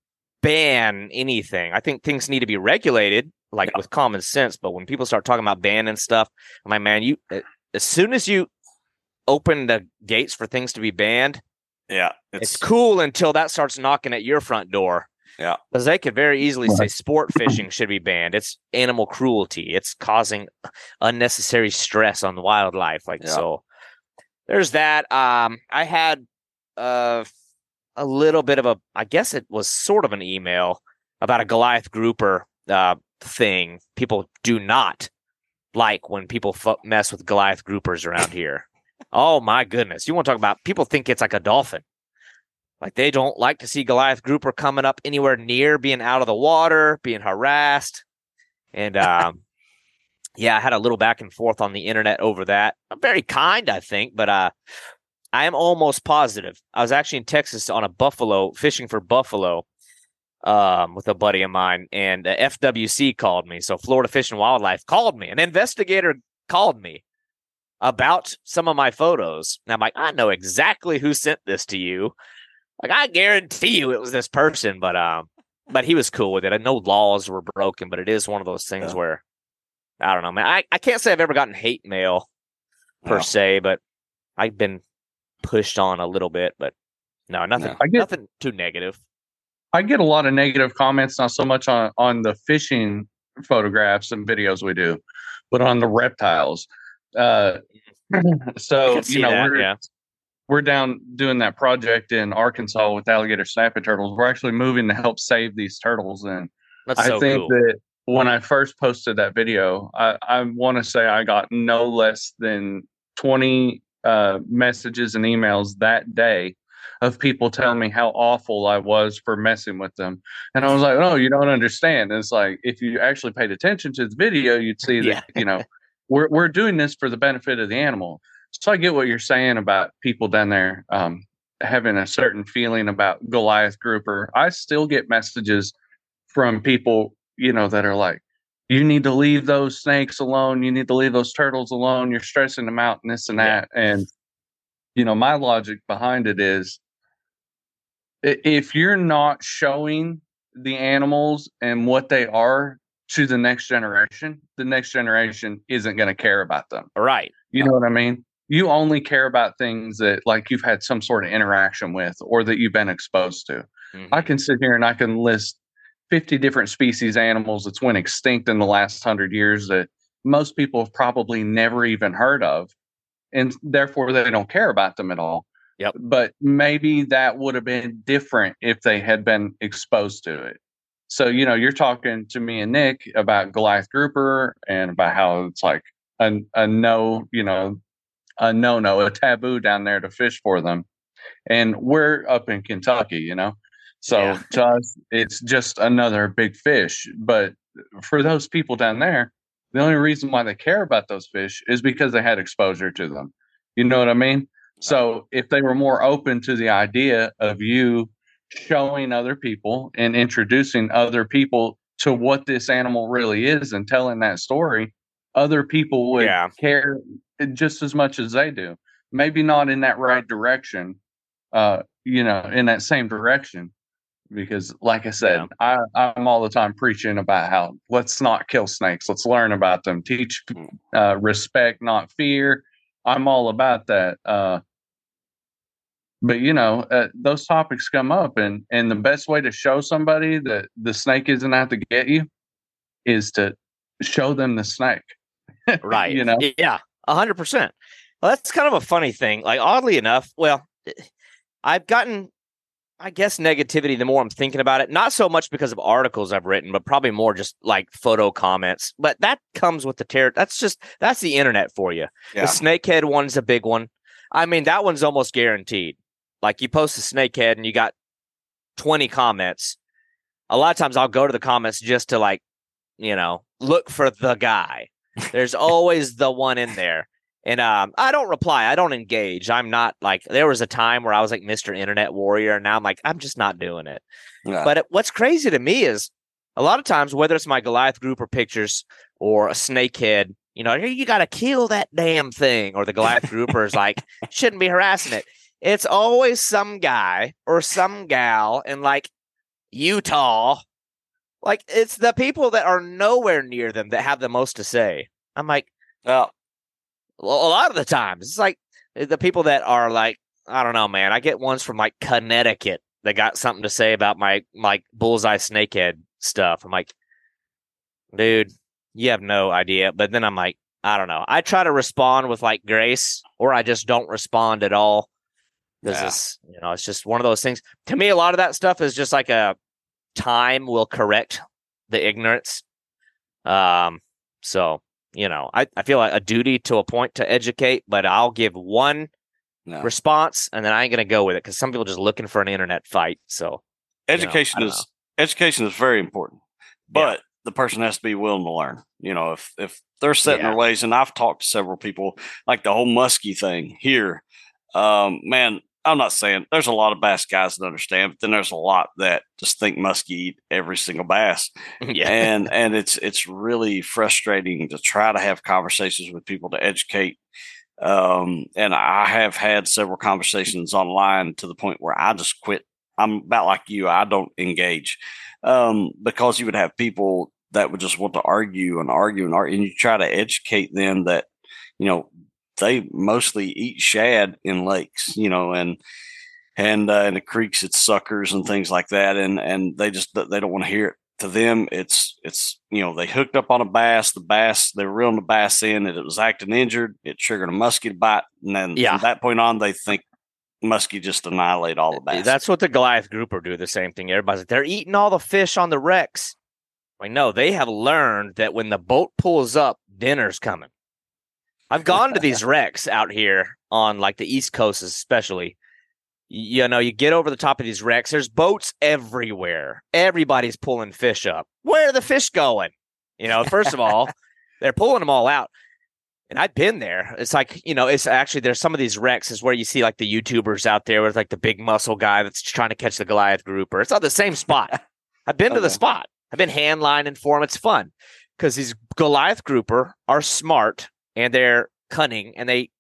S4: ban anything. I think things need to be regulated, like with common sense. But when people start talking about banning stuff, I'm like, man, as soon as you open the gates for things to be banned, it's cool until that starts knocking at your front door.
S3: Yeah,
S4: because they could very easily say sport fishing should be banned. It's animal cruelty. It's causing unnecessary stress on the wildlife. Like so, there's that. I had a little bit of I guess it was sort of an email about a Goliath grouper thing. People do not like when people mess with Goliath groupers around here. Oh my goodness! You want to talk about people think it's like a dolphin. Like they don't like to see Goliath grouper coming up anywhere near being out of the water, being harassed. And I had a little back and forth on the internet over that. I'm very kind, I think, but I am almost positive. I was actually in Texas on a fishing for buffalo with a buddy of mine, and FWC called me. So Florida Fish and Wildlife called me. An investigator called me about some of my photos. And I'm like, I know exactly who sent this to you. Like, I guarantee you it was this person, but he was cool with it. I know laws were broken, but it is one of those things where, I don't know, man. I can't say I've ever gotten hate mail per se, but I've been pushed on a little bit, but no, nothing too negative.
S2: I get a lot of negative comments, not so much on the fishing photographs and videos we do, but on the reptiles. So, you know, we're down doing that project in Arkansas with alligator snapping turtles. We're actually moving to help save these turtles. And
S4: that's so
S2: think
S4: cool.
S2: that when I first posted that video, I want to say I got no less than 20 messages and emails that day of people telling me how awful I was for messing with them. And I was like, oh, you don't understand. And it's like, if you actually paid attention to the video, you'd see that, you know, we're doing this for the benefit of the animal. So I get what you're saying about people down there having a certain feeling about Goliath grouper. I still get messages from people, you know, that are like, you need to leave those snakes alone. You need to leave those turtles alone. You're stressing them out and this and that. And, you know, my logic behind it is if you're not showing the animals and what they are to the next generation isn't going to care about them.
S4: Right.
S2: You know what I mean? You only care about things that like you've had some sort of interaction with or that you've been exposed to.
S4: Mm-hmm.
S2: I can sit here and I can list 50 different species animals that's went extinct in the last 100 years that most people have probably never even heard of, and therefore they don't care about them at all.
S4: Yep.
S2: But maybe that would have been different if they had been exposed to it. So, you know, you're talking to me and Nick about Goliath grouper and about how it's like a no, you know, a no, a taboo down there to fish for them. And we're up in Kentucky, you know. So to us, it's just another big fish. But for those people down there, the only reason why they care about those fish is because they had exposure to them. You know what I mean? So if they were more open to the idea of you showing other people and introducing other people to what this animal really is and telling that story, other people would care just as much as they do. Maybe not in that right direction, you know, in that same direction. Because like I said, I'm all the time preaching about how let's not kill snakes. Let's learn about them. Teach respect, not fear. I'm all about that. But, you know, those topics come up. And the best way to show somebody that the snake isn't out to get you is to show them the snake.
S4: Right.
S2: You know?
S4: Yeah, 100%. Well, that's kind of a funny thing. Like, oddly enough, well, I've gotten, I guess, negativity the more I'm thinking about it. Not so much because of articles I've written, but probably more just like photo comments. But that comes with the that's the internet for you. Yeah. The snakehead one's a big one. I mean, that one's almost guaranteed. Like, you post a snakehead and you got 20 comments. A lot of times I'll go to the comments just to, like, you know, look for the guy. There's always the one in there. And I don't reply. I don't engage. I'm not like, there was a time where I was like Mr. Internet Warrior. And now I'm like, I'm just not doing it. Yeah. But what's crazy to me is a lot of times, whether it's my Goliath grouper pictures or a snakehead, you know, you got to kill that damn thing. Or the Goliath grouper is like, shouldn't be harassing it. It's always some guy or some gal in like Utah. Like, it's the people that are nowhere near them that have the most to say. I'm like, well, a lot of the times it's like the people that are like, I don't know, man. I get ones from like Connecticut that got something to say about my bullseye snakehead stuff. I'm like, dude, you have no idea. But then I'm like, I don't know. I try to respond with like grace, or I just don't respond at all. Because it's, you know, it's just one of those things. To me, a lot of that stuff is just like a time will correct the ignorance. So, you know, I feel like a duty to a point to educate, but I'll give one response and then I ain't going to go with it because some people are just looking for an internet fight. So
S3: education is very important, but the person has to be willing to learn. You know, if they're set in their ways, and I've talked to several people, like the whole muskie thing here, man, I'm not saying there's a lot of bass guys that understand, but then there's a lot that just think muskie eat every single bass. And it's really frustrating to try to have conversations with people to educate. And I have had several conversations online to the point where I just quit. I'm about like you. I don't engage, because you would have people that would just want to argue, and you try to educate them that, you know, they mostly eat shad in lakes, you know, and in the creeks, it's suckers and things like that. And they don't want to hear it. To them, it's, you know, they hooked up on a bass, they were reeling the bass in, and it was acting injured. It triggered a muskie bite. And then from that point on, they think muskie just annihilate all the bass.
S4: That's what the Goliath grouper do. The same thing. Everybody's like, they're eating all the fish on the wrecks. Like, no, they have learned that when the boat pulls up, dinner's coming. I've gone to these wrecks out here on like the East Coast, especially. You know, you get over the top of these wrecks. There's boats everywhere. Everybody's pulling fish up. Where are the fish going? You know, first of all, they're pulling them all out. And I've been there. It's like, you know, it's actually, there's some of these wrecks is where you see like the YouTubers out there with like the big muscle guy that's trying to catch the Goliath grouper. It's not the same spot. I've been to the spot. I've been hand lining for them. It's fun because these Goliath grouper are smart. And they're cunning, and they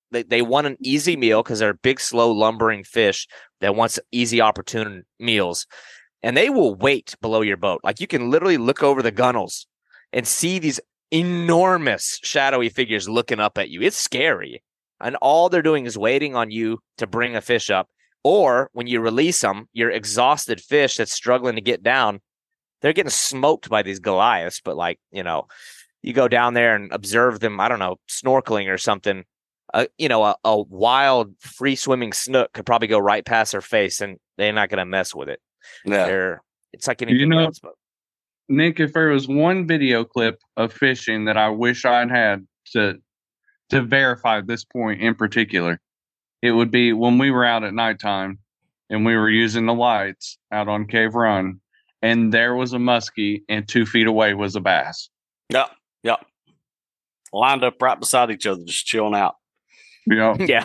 S4: they want an easy meal because they're big, slow, lumbering fish that wants easy, opportune meals. And they will wait below your boat. Like you can literally look over the gunnels and see these enormous shadowy figures looking up at you. It's scary. And all they're doing is waiting on you to bring a fish up. Or when you release them, your exhausted fish that's struggling to get down, they're getting smoked by these Goliaths. But like, you know, you go down there and observe them, I don't know, snorkeling or something. You know, a wild free swimming snook could probably go right past their face and they're not going to mess with it.
S3: Yeah.
S4: It's like anything else. But
S2: Nick, if there was one video clip of fishing that I wish I'd had to verify this point in particular, it would be when we were out at nighttime and we were using the lights out on Cave Run, and there was a muskie and 2 feet away was a bass.
S3: Yep. Lined up right beside each other, just chilling out.
S2: You know?
S4: Yeah.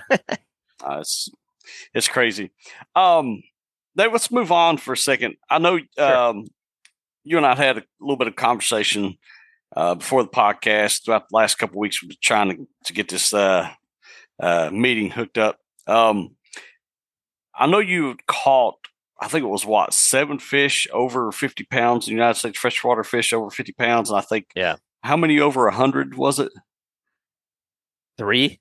S3: It's crazy. Let's move on for a second. I know
S4: Sure.
S3: You and I had a little bit of conversation before the podcast. Throughout the last couple of weeks, we've been trying to get this meeting hooked up. I know you caught, I think it was 7 fish over 50 pounds in the United States, freshwater fish over 50 pounds. And I think, how many over 100 was it?
S4: 3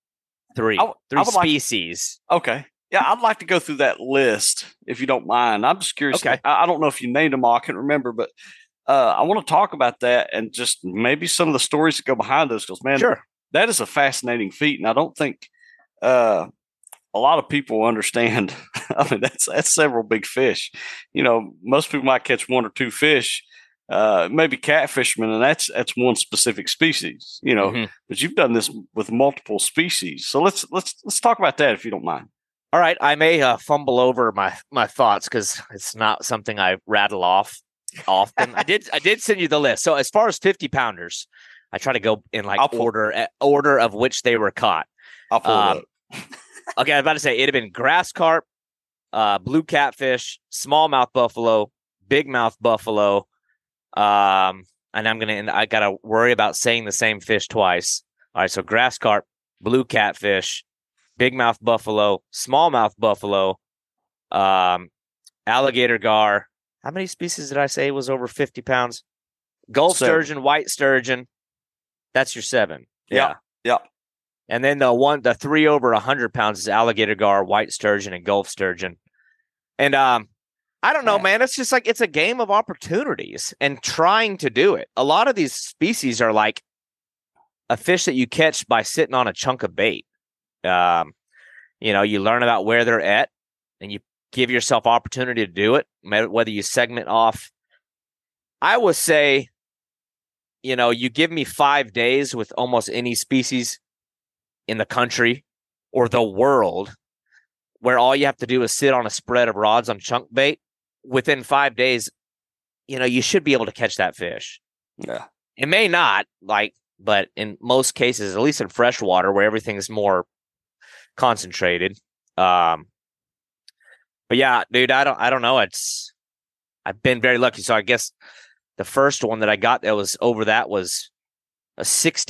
S4: species.
S3: Okay. Yeah, I'd like to go through that list if you don't mind. I'm just curious.
S4: Okay.
S3: I don't know if you named them all. I can't remember, but I want to talk about that and just maybe some of the stories that go behind those. Because, man,
S4: Sure.
S3: That is a fascinating feat. And I don't think a lot of people understand. I mean, that's several big fish. You know, most people might catch 1 or 2 fish, maybe catfishermen, and that's one specific species, you know, but you've done this with multiple species. So let's talk about that if you don't mind.
S4: All right, I may fumble over my thoughts because it's not something I rattle off often. I did send you the list. So as far as 50 pounders, I try to go in like order of which they were caught.
S3: I'll pull it up.
S4: Okay, I was about to say it'd have been grass carp, blue catfish, smallmouth buffalo, bigmouth buffalo, and I gotta worry about saying the same fish twice. All right, so grass carp, blue catfish, bigmouth buffalo, smallmouth buffalo, alligator gar. How many species did I say was over 50 pounds? Gulf
S3: 7.
S4: sturgeon, white sturgeon. That's your 7.
S3: Yeah.
S4: And then the 3 over 100 pounds is alligator gar, white sturgeon, and Gulf sturgeon. And I don't know, man. It's just like it's a game of opportunities and trying to do it. A lot of these species are like a fish that you catch by sitting on a chunk of bait. You know, you learn about where they're at, and you give yourself opportunity to do it. Whether you segment off, I would say, you know, you give me 5 days with almost any species in the country or the world where all you have to do is sit on a spread of rods on chunk bait. Within 5 days, you know, you should be able to catch that fish.
S3: Yeah.
S4: It may not, but in most cases, at least in freshwater where everything is more concentrated. But yeah, dude, I don't know. I've been very lucky. So I guess the first one that I got that was over that was a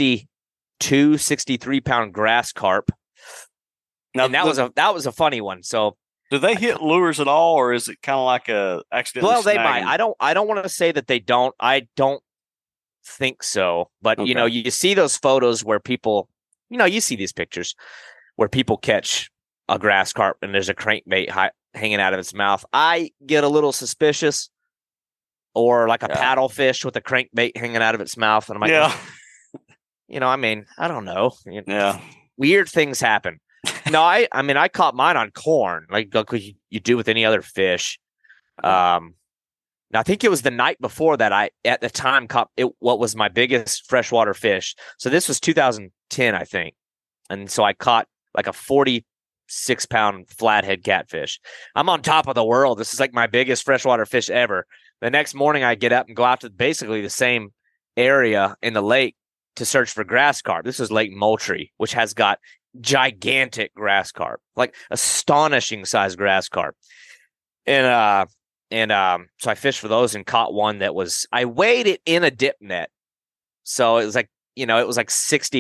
S4: 63 pound grass carp. Now, and that was a funny one. So
S3: do they hit lures at all, or is it kind of like a accidentally?
S4: Well, they
S3: snagging?
S4: might. I don't want to say that they don't. I don't think so. But
S3: Okay.
S4: you know, you see those photos where people, you know, you see these pictures where people catch a grass carp and there's a crankbait hanging out of its mouth. I get a little suspicious, or like a paddlefish with a crankbait hanging out of its mouth, and I'm like, you know, I mean, I don't know.
S3: Yeah,
S4: weird things happen. No, I mean, I caught mine on corn, like you do with any other fish. Now, I think it was the night before that I, at the time, caught what was my biggest freshwater fish. So this was 2010, I think. And so I caught like a 46-pound flathead catfish. I'm on top of the world. This is like my biggest freshwater fish ever. The next morning, I get up and go out to basically the same area in the lake to search for grass carp. This is Lake Moultrie, which has got gigantic grass carp, like astonishing size grass carp. And so I fished for those and caught one that was, I weighed it in a dip net. So it was like, you know, it was like 60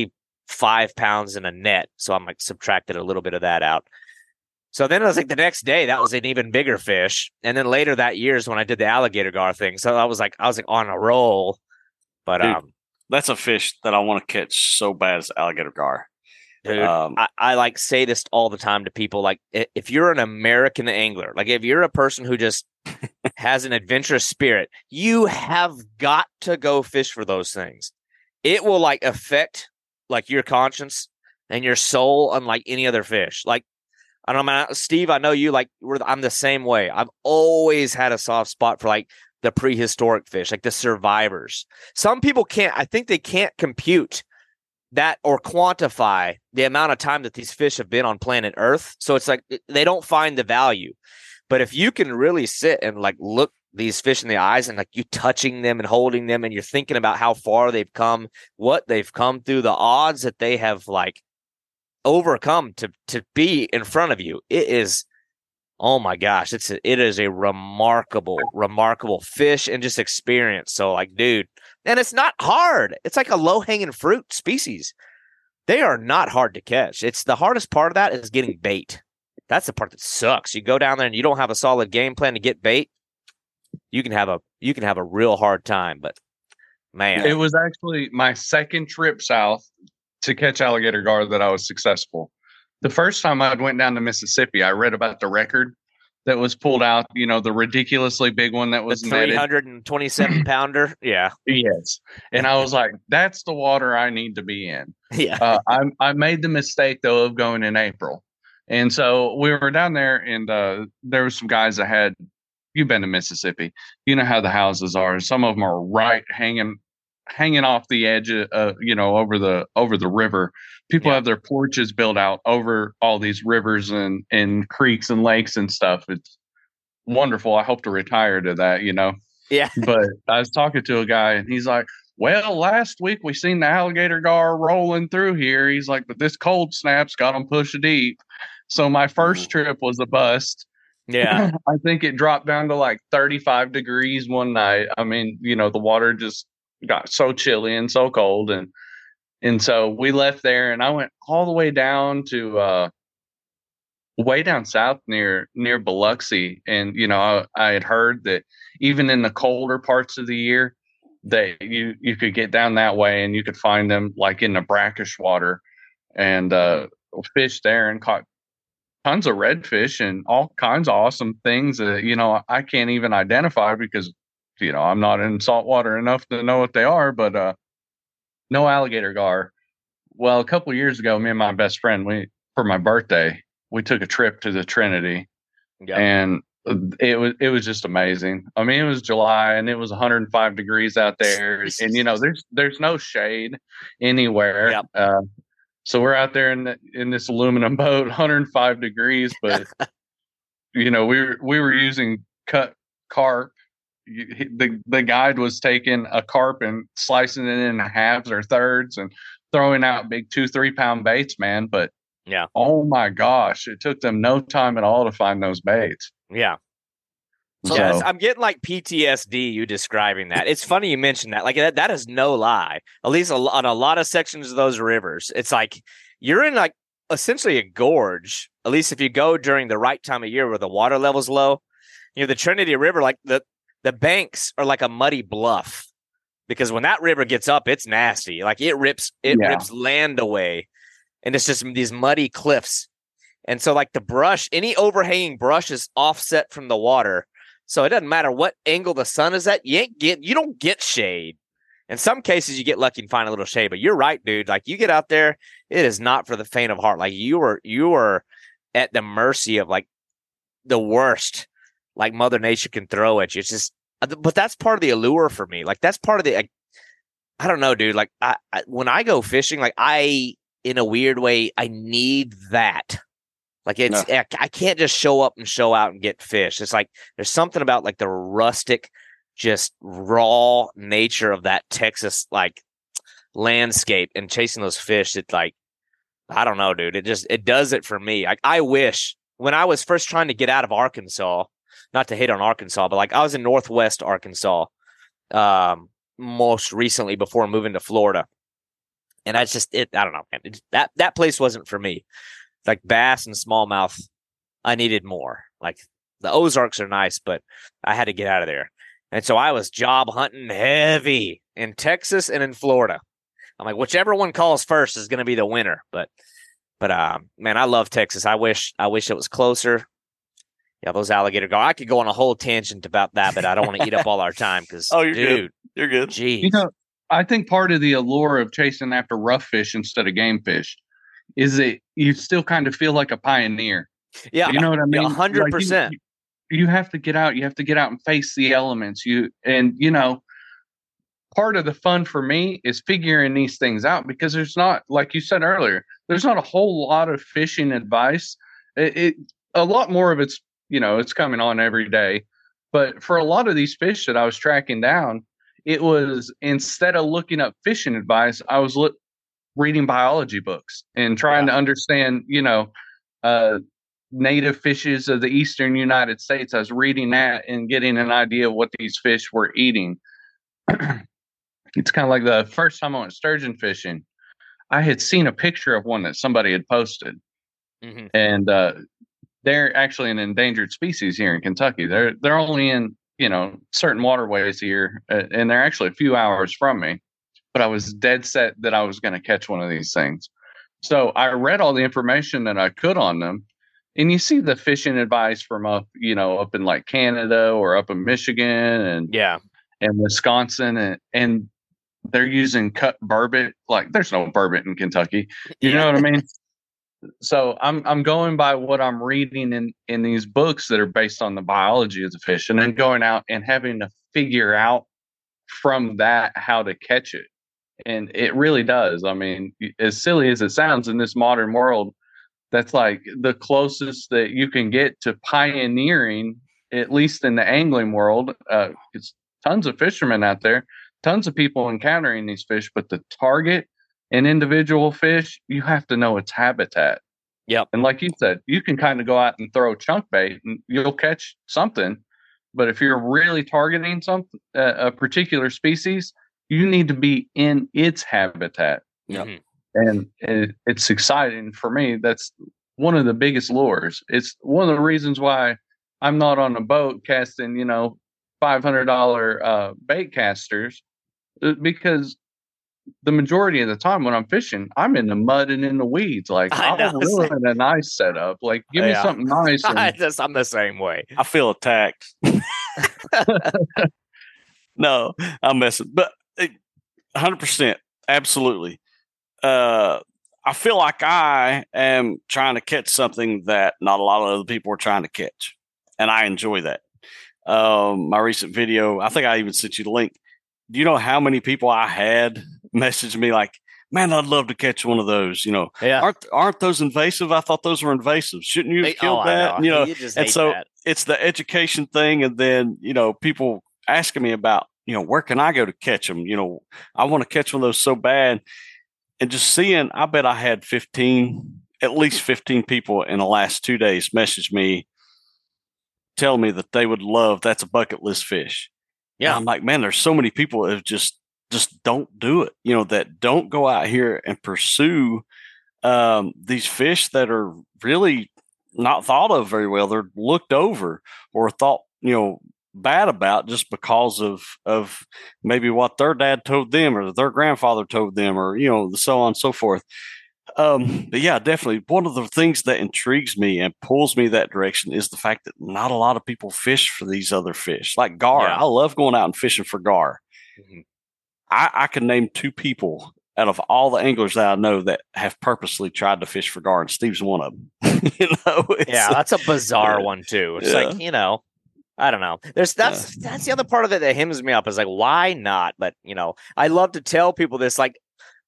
S4: 5 pounds in a net. So I'm like subtracted a little bit of that out. So then it was like the next day, that was an even bigger fish. And then later that year is when I did the alligator gar thing. So I was like on a roll. But
S3: Dude, that's a fish that I want to catch so bad as alligator gar.
S4: Dude, I like say this all the time to people. Like, if you're an American angler, like if you're a person who just has an adventurous spirit, you have got to go fish for those things. It will like affect like your conscience and your soul unlike any other fish. Like, I don't know, Steve, I know you like, I'm the same way. I've always had a soft spot for like the prehistoric fish, like the survivors. Some people I think they can't compute that or quantify the amount of time that these fish have been on planet Earth. So it's like they don't find the value. But if you can really sit and like look these fish in the eyes and like you touching them and holding them and you're thinking about how far they've come, what they've come through, the odds that they have like overcome to be in front of you, it is, oh my gosh, it is a remarkable fish and just experience. So like, dude, and it's not hard. It's like a low-hanging fruit species. They are not hard to catch. It's the hardest part of that is getting bait. That's the part that sucks. You go down there and you don't have a solid game plan to get bait. You can have a real hard time. But man,
S2: it was actually my second trip south to catch alligator gar that I was successful. The first time I went down to Mississippi, I read about the record that was pulled out, you know, the ridiculously big one that was
S4: the 327 pounder. Yeah.
S2: Yes. And I was like, that's the water I need to be in.
S4: Yeah.
S2: I made the mistake though of going in April. And so we were down there and there were some guys that had, you've been to Mississippi, you know how the houses are. Some of them are right hanging off the edge of, you know, over the river. People have their porches built out over all these rivers and creeks and lakes and stuff. It's wonderful. I hope to retire to that, you know.
S4: Yeah.
S2: But I was talking to a guy and he's like, well, last week we seen the alligator gar rolling through here. He's like, but this cold snap's got them pushed deep. So my first trip was a bust.
S4: Yeah.
S2: I think it dropped down to like 35 degrees one night. I mean, you know, the water just got so chilly and so cold. And so we left there and I went all the way down to way down south near Biloxi. And, you know, I had heard that even in the colder parts of the year, that you could get down that way and you could find them like in the brackish water and fish there and caught tons of redfish and all kinds of awesome things that, you know, I can't even identify because, you know, I'm not in salt water enough to know what they are, but no alligator gar. Well, a couple of years ago, me and my best friend, for my birthday, we took a trip to the Trinity and it was just amazing. I mean, it was July and it was 105 degrees out there and, you know, there's no shade anywhere. So we're out there in this aluminum boat, 105 degrees, but you know, we were using cut carp. The guide was taking a carp and slicing it in halves or thirds and throwing out big 2-3 pound baits, man. But
S4: yeah,
S2: oh my gosh, it took them no time at all to find those baits.
S4: Yeah. So I'm getting like PTSD, you describing that. It's funny you mentioned that. Like that is no lie. At least on a lot of sections of those rivers, it's like you're in like essentially a gorge, at least if you go during the right time of year where the water level's low. You know, the Trinity River, like the banks are like a muddy bluff because when that river gets up, it's nasty. Like it rips land away and it's just these muddy cliffs. And so like the brush, any overhanging brush is offset from the water. So it doesn't matter what angle the sun is at, you don't get shade. In some cases, you get lucky and find a little shade, but you're right, dude. Like you get out there, it is not for the faint of heart. Like you are at the mercy of like the worst, like Mother Nature can throw at you. It's just, but that's part of the allure for me. Like that's part of the, I don't know, dude. Like I when I go fishing, like in a weird way, I need that. Like I can't just show up and show out and get fish. It's like there's something about like the rustic, just raw nature of that Texas like landscape and chasing those fish. It's like, I don't know, dude. It does it for me. I wish when I was first trying to get out of Arkansas, not to hate on Arkansas, but like I was in Northwest Arkansas most recently before moving to Florida. And I don't know, man. That place wasn't for me. Like bass and smallmouth, I needed more. Like the Ozarks are nice, but I had to get out of there. And so I was job hunting heavy in Texas and in Florida. I'm like, whichever one calls first is going to be the winner. But man, I love Texas. I wish it was closer. Yeah, those alligator gar. I could go on a whole tangent about that, but I don't want to eat up all our time because
S3: you're good. You're good.
S4: Geez.
S2: You know, I think part of the allure of chasing after rough fish instead of game fish is that you still kind of feel like a pioneer.
S4: Yeah,
S2: you know what I mean.
S4: 100%.
S2: You have to get out. You have to get out and face the elements. Part of the fun for me is figuring these things out because there's not, like you said earlier, there's not a whole lot of fishing advice. A lot more of it's, it's coming on every day. But for a lot of these fish that I was tracking down, it was instead of looking up fishing advice, I was reading biology books and trying to understand, native fishes of the eastern United States. I was reading that and getting an idea of what these fish were eating. It's kind of like the first time I went sturgeon fishing, I had seen a picture of one that somebody had posted. Mm-hmm. And they're actually an endangered species here in Kentucky. They're only in, certain waterways here, and they're actually a few hours from me. But I was dead set that I was going to catch one of these things. So I read all the information that I could on them. And you see the fishing advice from up in like Canada or up in Michigan and Wisconsin, and they're using cut burbot. Like there's no burbot in Kentucky. You know what I mean? So I'm going by what I'm reading in these books that are based on the biology of the fish, and then going out and having to figure out from that how to catch it. And it really does. I mean, as silly as it sounds, in this modern world, that's like the closest that you can get to pioneering, at least in the angling world. It's tons of fishermen out there, tons of people encountering these fish, but the target an individual fish, you have to know its habitat.
S4: Yep.
S2: And like you said, you can kind of go out and throw chunk bait and you'll catch something. But if you're really targeting a particular species, you need to be in its habitat.
S3: Yep.
S2: And it's exciting for me. That's one of the biggest lures. It's one of the reasons why I'm not on a boat casting, $500 bait casters, because the majority of the time when I'm fishing, I'm in the mud and in the weeds. Like I'm ruining a nice setup. Like give me something nice.
S4: I'm the same way.
S3: I feel attacked. No, I'm messing. But 100%, absolutely. I feel like I am trying to catch something that not a lot of other people are trying to catch, and I enjoy that. My recent video, I think I even sent you the link. Do you know how many people I had message me like, man, I'd love to catch one of those, aren't those invasive? I thought those were invasive. Shouldn't you have killed that? And so it's the education thing. And then, people asking me about, where can I go to catch them? I want to catch one of those so bad. And just seeing, I bet I had at least 15 people in the last 2 days message me, tell me that they would love, that's a bucket list fish. Yeah. And I'm like, man, there's so many people that just don't do it, that don't go out here and pursue these fish that are really not thought of very well. They're looked over or thought, bad about just because of maybe what their dad told them or their grandfather told them or, so on and so forth. But yeah, definitely one of the things that intrigues me and pulls me that direction is the fact that not a lot of people fish for these other fish like gar. Yeah. I love going out and fishing for gar. Mm-hmm. I can name 2 people out of all the anglers that I know that have purposely tried to fish for gar, and Steve's one of them.
S4: That's a bizarre one too. It's like, I don't know. That's the other part of it that hems me up is like, why not? But I love to tell people this like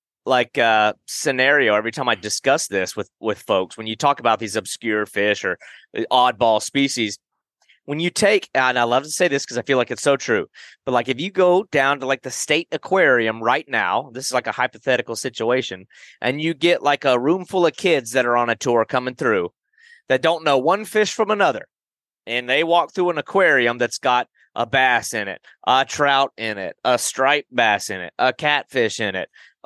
S4: scenario every time I discuss this with folks. When you talk about these obscure fish or oddball species, when you take, and I love to say this because I feel like it's so true, but like if you go down to like the state aquarium right now, this is like a hypothetical situation, and you get like a room full of kids that are on a tour coming through that don't know one fish from another, and they walk through an aquarium that's got a bass in it, a trout in it, a striped bass in it, a catfish in it,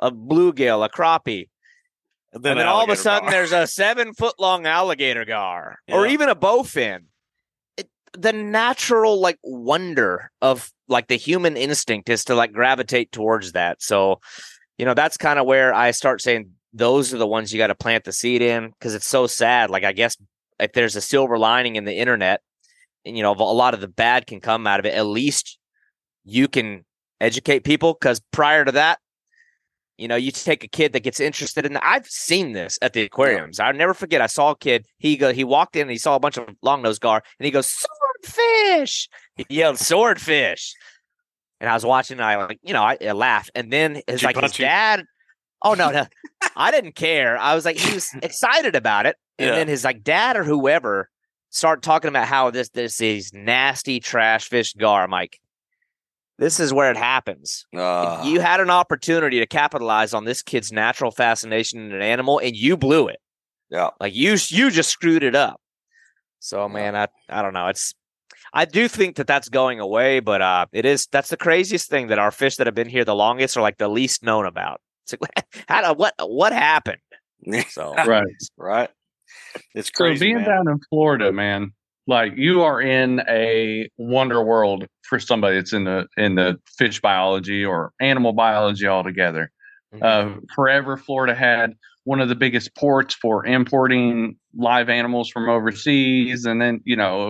S4: a bluegill, a crappie. And then all of a sudden there's a 7-foot-long alligator gar or even a bowfin. The natural like wonder of like the human instinct is to like gravitate towards that. So, that's kind of where I start saying those are the ones you got to plant the seed in, because it's so sad. Like, I guess if there's a silver lining in the internet and, a lot of the bad can come out of it, at least you can educate people. Because prior to that, you take a kid that gets interested in I've seen this at the aquariums. I'll never forget. I saw a kid. He walked in and he saw a bunch of long-nosed gar and he goes, "Swordfish!" He yelled, "Swordfish!" And I was watching. And I laughed. And then his dad. Oh no, I didn't care. I was like, he was excited about it. And then his like dad or whoever started talking about how this is nasty trash fish gar. I'm like, this is where it happens. You had an opportunity to capitalize on this kid's natural fascination in an animal, and you blew it.
S3: Yeah,
S4: like you just screwed it up. So, man, I don't know. I do think that's going away, but that's the craziest thing, that our fish that have been here the longest are like the least known about. It's like, what happened? So
S3: right. It's crazy.
S2: So being down in Florida, man, like you are in a wonder world for somebody that's in the fish biology or animal biology altogether. Forever, Florida had one of the biggest ports for importing live animals from overseas, and then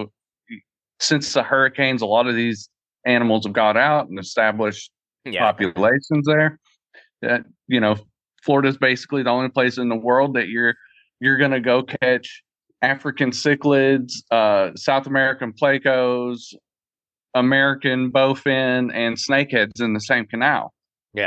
S2: since the hurricanes, a lot of these animals have got out and established populations there. That Florida's basically the only place in the world that you're going to go catch African cichlids, South American plecos, American bowfin, and snakeheads in the same canal.
S4: Yeah.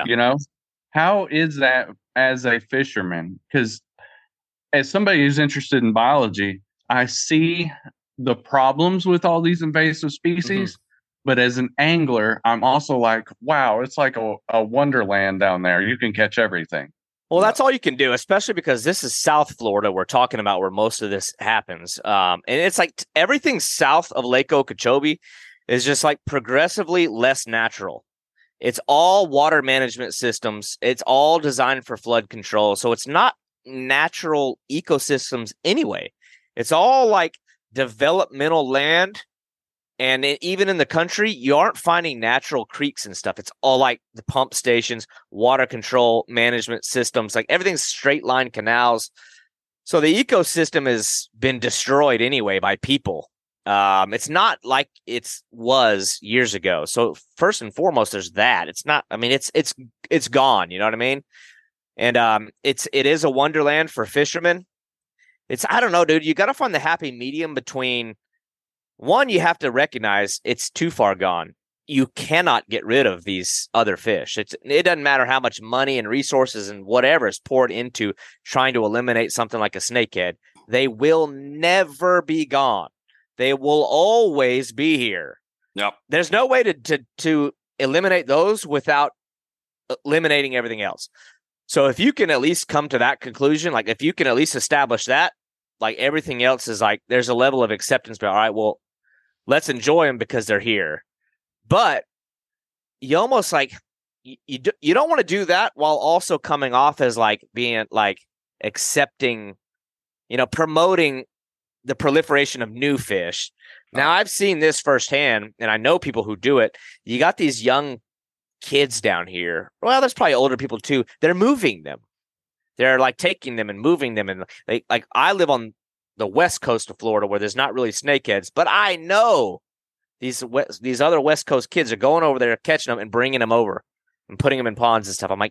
S2: How is that as a fisherman? Because as somebody who's interested in biology, I see the problems with all these invasive species. But as an angler, I'm also like, wow, it's like a wonderland down there. You can catch everything.
S4: Well, that's all you can do, especially because this is South Florida we're talking about, where most of this happens. And it's like everything south of Lake Okeechobee is just like progressively less natural. It's all water management systems. It's all designed for flood control. So it's not natural ecosystems anyway. It's all like developmental land. And even in the country, you aren't finding natural creeks and stuff. It's all like the pump stations, water control management systems, like everything's straight line canals. So the ecosystem has been destroyed anyway by people. It's not like it was years ago. So first and foremost, there's that. It's not. I mean, it's gone. You know what I mean? And it is a wonderland for fishermen. I don't know, dude. You got to find the happy medium between. One, you have to recognize it's too far gone. You cannot get rid of these other fish. It doesn't matter how much money and resources and whatever is poured into trying to eliminate something like a snakehead. They will never be gone. They will always be here.
S3: Yep.
S4: There's no way to eliminate those without eliminating everything else. So if you can at least come to that conclusion, like if you can at least establish that, like everything else is like there's a level of acceptance. But all right, well, let's enjoy them because they're here. But you almost like you don't want to do that while also coming off as like being like accepting, promoting the proliferation of new fish. Now I've seen this firsthand, and I know people who do it. You got these young kids down here. Well, there's probably older people too. They're moving them. They're like taking them and moving them, and like I live on the west coast of Florida where there's not really snakeheads, but I know these other west coast kids are going over there, catching them and bringing them over and putting them in ponds and stuff. I'm like,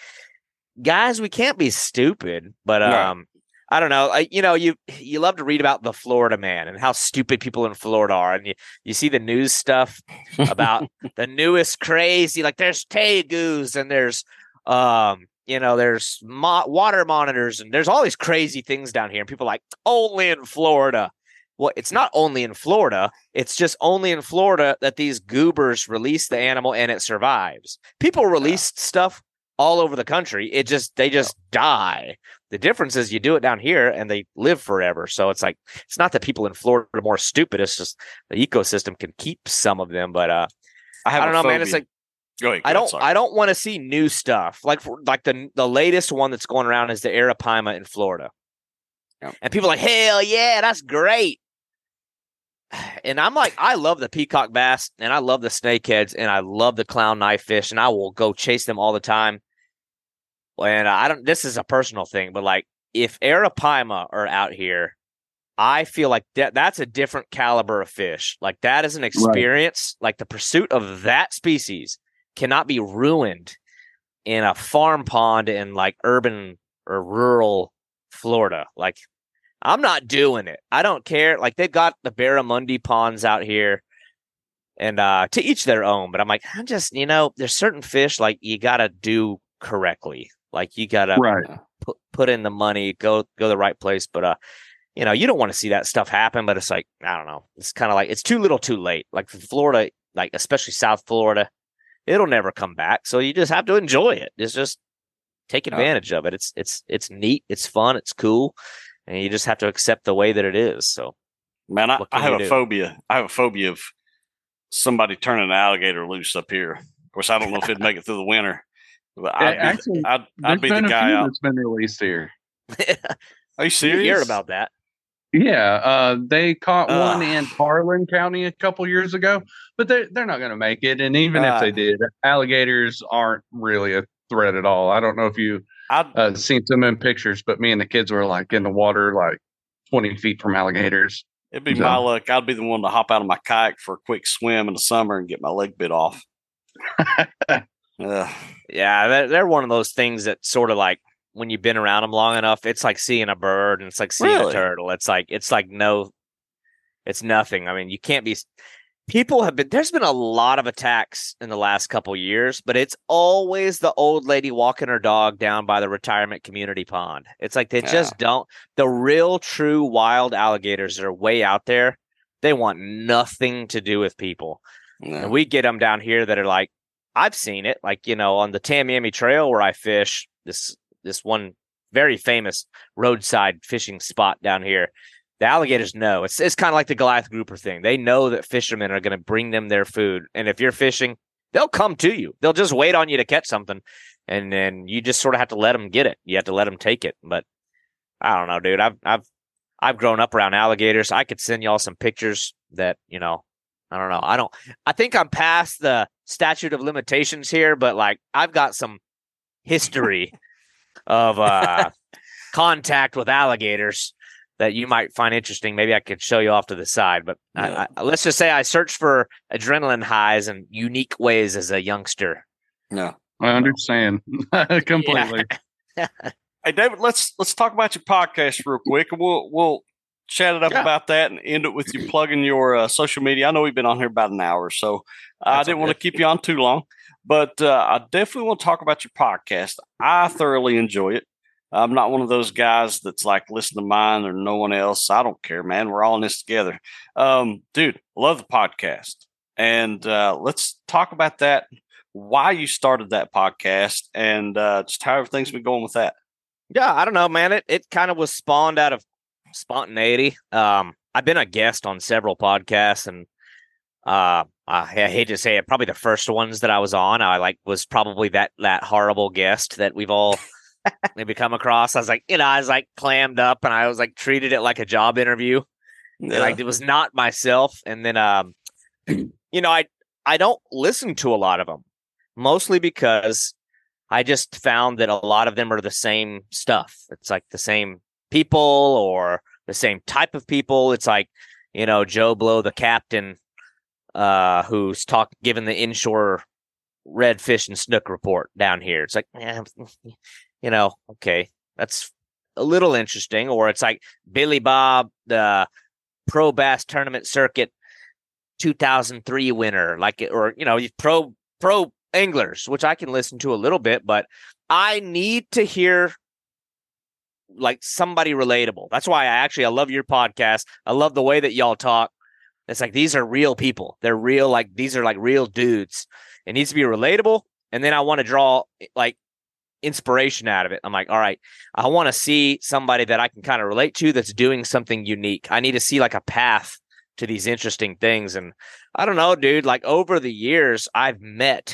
S4: guys, we can't be stupid, but I don't know. You love to read about the Florida man and how stupid people in Florida are, and you see the news stuff about the newest crazy, like there's tegus and there's there's water monitors and there's all these crazy things down here. And people are like, only in Florida. Well, it's not only in Florida. It's just only in Florida that these goobers release the animal and it survives. People release stuff all over the country. They just die. The difference is you do it down here and they live forever. So it's like, it's not that people in Florida are more stupid. It's just the ecosystem can keep some of them. But I don't know, man. It's like,
S3: Go ahead.
S4: I don't want to see new stuff. Like the latest one that's going around is the Arapaima in Florida.
S3: Yep.
S4: And people are like, hell yeah, that's great. And I'm like, I love the peacock bass and I love the snakeheads and I love the clown knife fish and I will go chase them all the time. And this is a personal thing, but like if Arapaima are out here, I feel like that's a different caliber of fish. Like that is an experience. Right. Like the pursuit of that species cannot be ruined in a farm pond in like urban or rural Florida. Like I'm not doing it. I don't care. Like they've got the barramundi ponds out here and to each their own, but I'm like, there's certain fish like you got to do correctly. Like you got to put in the money, go the right place. But, you don't want to see that stuff happen, but it's like, I don't know. It's kind of like, it's too little too late. Like Florida, like especially South Florida, it'll never come back. So you just have to enjoy it. It's just take advantage of it. It's neat. It's fun. It's cool. And you just have to accept the way that it is. So,
S3: man, I have a phobia. I have a phobia of somebody turning an alligator loose up here. Of course, I don't know if it'd make it through the winter. But I'd be the guy out.
S2: That's been released here.
S3: Are you serious?
S4: You heard about that?
S2: Yeah, they caught one in Harlan County a couple years ago, but they're not going to make it. And even if they did, alligators aren't really a threat at all. I don't know if you seen some in pictures, but me and the kids were like in the water, like 20 feet from alligators.
S3: It'd be my luck. I'd be the one to hop out of my kayak for a quick swim in the summer and get my leg bit off.
S4: Yeah, they're one of those things that sort of like when you've been around them long enough, it's like seeing a bird and it's like seeing a turtle. It's nothing. I mean, you can't be. There's been a lot of attacks in the last couple years, but it's always the old lady walking her dog down by the retirement community pond. It's like they just don't. The real, true wild alligators that are way out there, they want nothing to do with people. No. And we get them down here that are like, I've seen it, like, on the Tamiami Trail where I fish, this one very famous roadside fishing spot down here. The alligators know. It's kind of like the Goliath grouper thing. They know that fishermen are going to bring them their food. And if you're fishing, they'll come to you. They'll just wait on you to catch something. And then you just sort of have to let them get it. You have to let them take it. But I don't know, dude. I've grown up around alligators. I could send y'all some pictures that, I don't know. I think I'm past the statute of limitations here, but like I've got some history of contact with alligators that you might find interesting. Maybe I could show you off to the side, but let's just say I searched for adrenaline highs in unique ways as a youngster.
S2: No, I understand completely.
S3: Yeah. Hey, David, let's talk about your podcast real quick, and we'll chat it up about that and end it with you plugging your social media. I know we've been on here about an hour, so I didn't want to keep you on too long, but I definitely want to talk about your podcast. I thoroughly enjoy it. I'm not one of those guys that's like, listen to mine or no one else. I don't care, man. We're all in this together. Dude, love the podcast. And let's talk about that, why you started that podcast, and just how everything's been going with that.
S4: Yeah, I don't know, man. It kind of was spawned out of spontaneity. I've been a guest on several podcasts, and I hate to say it, probably the first ones that I was on, I was probably that horrible guest that we've all maybe come across. I was like clammed up, and I was like treated it like a job interview. Yeah. Like it was not myself. And then, I don't listen to a lot of them, mostly because I just found that a lot of them are the same stuff. It's like the same people or the same type of people. It's like, Joe Blow, the captain, who's giving the inshore redfish and snook report down here. It's like, okay, that's a little interesting. Or it's like Billy Bob, the Pro Bass Tournament Circuit 2003 winner, pro anglers, which I can listen to a little bit, but I need to hear like somebody relatable. That's why I love your podcast. I love the way that y'all talk. It's like, these are real people. They're real. Like these are like real dudes. It needs to be relatable. And then I want to draw like inspiration out of it. I'm like, all right, I want to see somebody that I can kind of relate to that's doing something unique. I need to see like a path to these interesting things. And I don't know, dude, like over the years, I've met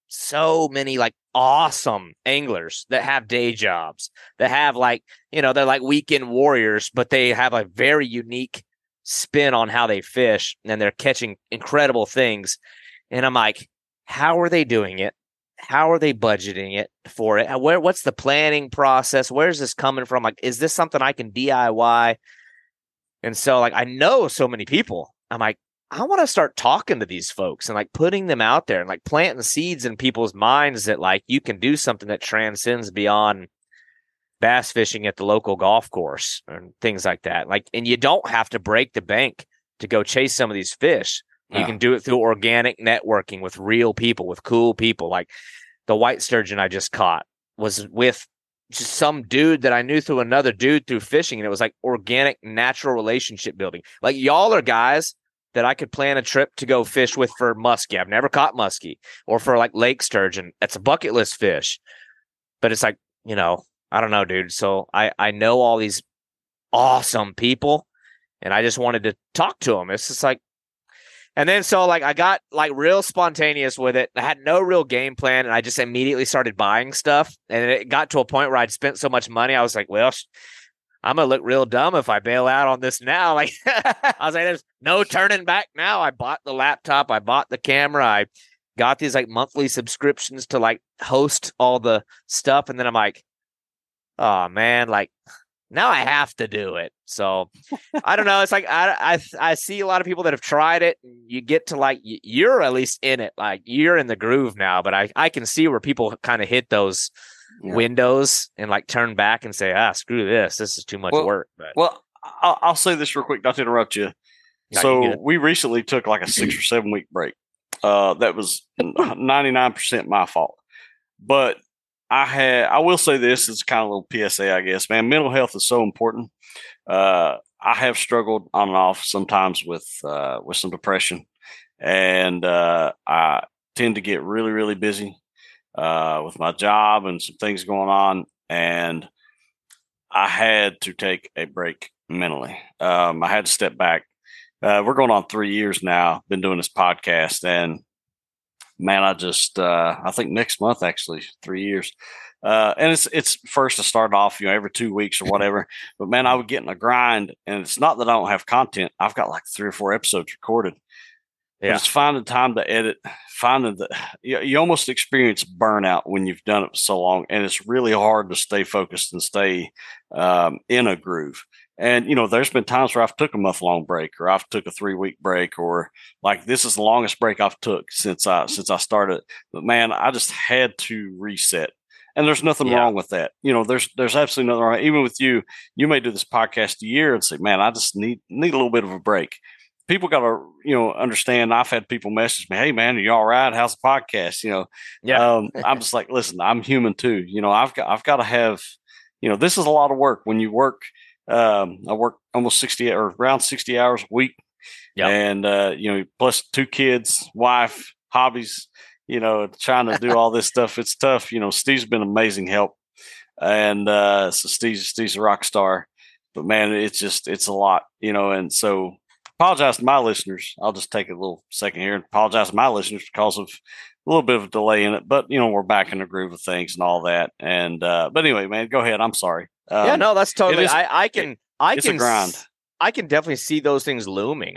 S4: so many like awesome anglers that have day jobs, that have like, they're like weekend warriors, but they have a very unique spin on how they fish, and they're catching incredible things. And I'm like, how are they doing it? How are they budgeting it for it? What's the planning process? Where's this coming from? Like, is this something I can DIY? And so like, I know so many people. I'm like, I want to start talking to these folks and like putting them out there and like planting seeds in people's minds that like you can do something that transcends beyond bass fishing at the local golf course and things like that. Like, and you don't have to break the bank to go chase some of these fish. You can do it through organic networking with real people, with cool people. Like the white sturgeon I just caught was with just some dude that I knew through another dude through fishing. And it was like organic, natural relationship building. Like y'all are guys that I could plan a trip to go fish with for muskie. I've never caught muskie, or for like lake sturgeon. That's a bucket list fish. But it's like, I don't know, dude. So I know all these awesome people, and I just wanted to talk to them. It's just like, and then so like I got like real spontaneous with it. I had no real game plan, and I just immediately started buying stuff. And it got to a point where I'd spent so much money, I was like, well, I'm gonna look real dumb if I bail out on this now. Like I was like, there's no turning back now. I bought the laptop, I bought the camera, I got these like monthly subscriptions to like host all the stuff, and then I'm like, oh man, like now I have to do it. So I don't know. It's like I see a lot of people that have tried it. You get to like you're at least in it, like you're in the groove now. But I can see where people kind of hit those windows and like turn back and say, screw this. This is too much work. But
S3: I'll say this real quick, not to interrupt you. So we recently took like a 6 or 7 week break. That was 99% my fault. But I will say this, it's kind of a little PSA, I guess, man. Mental health is so important. I have struggled on and off sometimes with some depression, and I tend to get really, really busy with my job and some things going on. And I had to take a break mentally. I had to step back. We're going on 3 years now, been doing this podcast, and man, I think next month, actually, 3 years. And it's first to start off, every 2 weeks or whatever. But man, I would get in a grind, and it's not that I don't have content. I've got like 3 or 4 episodes recorded. Yeah. But it's finding time to edit, finding that you almost experience burnout when you've done it for so long. And it's really hard to stay focused and stay in a groove. And, there's been times where I've took a month-long break, or I've took a 3-week break, or like this is the longest break I've took since I started. But man, I just had to reset. And there's nothing wrong with that. There's absolutely nothing wrong. Even with you may do this podcast a year and say, man, I just need a little bit of a break. People got to, understand. I've had people message me, hey man, are you all right? How's the podcast? I'm just like, listen, I'm human too. I've got to have, this is a lot of work when you work. I work almost 60 or around 60 hours a week. Yep. And, plus 2 kids, wife, hobbies, trying to do all this stuff. It's tough. Steve's been amazing help. And, so Steve's a rock star, but man, it's a lot, and so apologize to my listeners. I'll just take a little second here and apologize to my listeners because of a little bit of a delay in it, but we're back in the groove of things and all that. And, but anyway, man, go ahead. I'm sorry.
S4: No, that's totally. I can
S3: a grind.
S4: I can definitely see those things looming.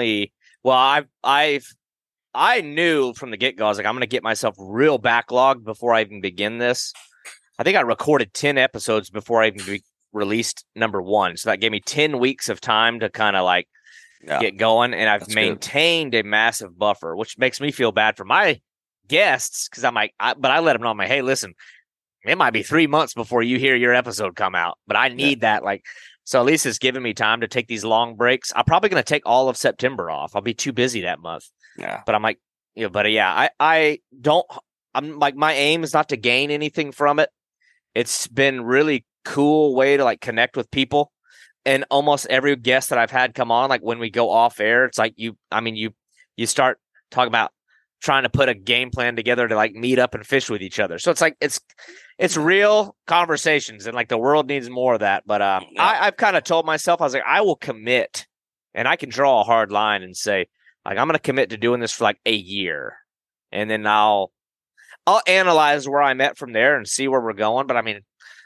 S4: I knew from the get go. I was like, I'm going to get myself real backlogged before I even begin this. I think I recorded 10 episodes before I even released number 1, so that gave me 10 weeks of time to kind of like get going. And I've maintained a massive buffer, which makes me feel bad for my guests because I'm like, but I let them know, I'm like, hey, listen. It might be 3 months before you hear your episode come out, but I need that. Like, so at least it's giving me time to take these long breaks. I'm probably going to take all of September off. I'll be too busy that month. Yeah. But I'm like, I don't, I'm like, my aim is not to gain anything from it. It's been really cool way to like connect with people. And almost every guest that I've had come on, like when we go off air, it's like you start talking about trying to put a game plan together to like meet up and fish with each other. So it's like, it's real conversations, and like the world needs more of that. But I've kind of told myself, I was like, I will commit, and I can draw a hard line and say, like, I'm going to commit to doing this for like a year. And then I'll I'll analyze where I'm at from there and see where we're going. But I mean,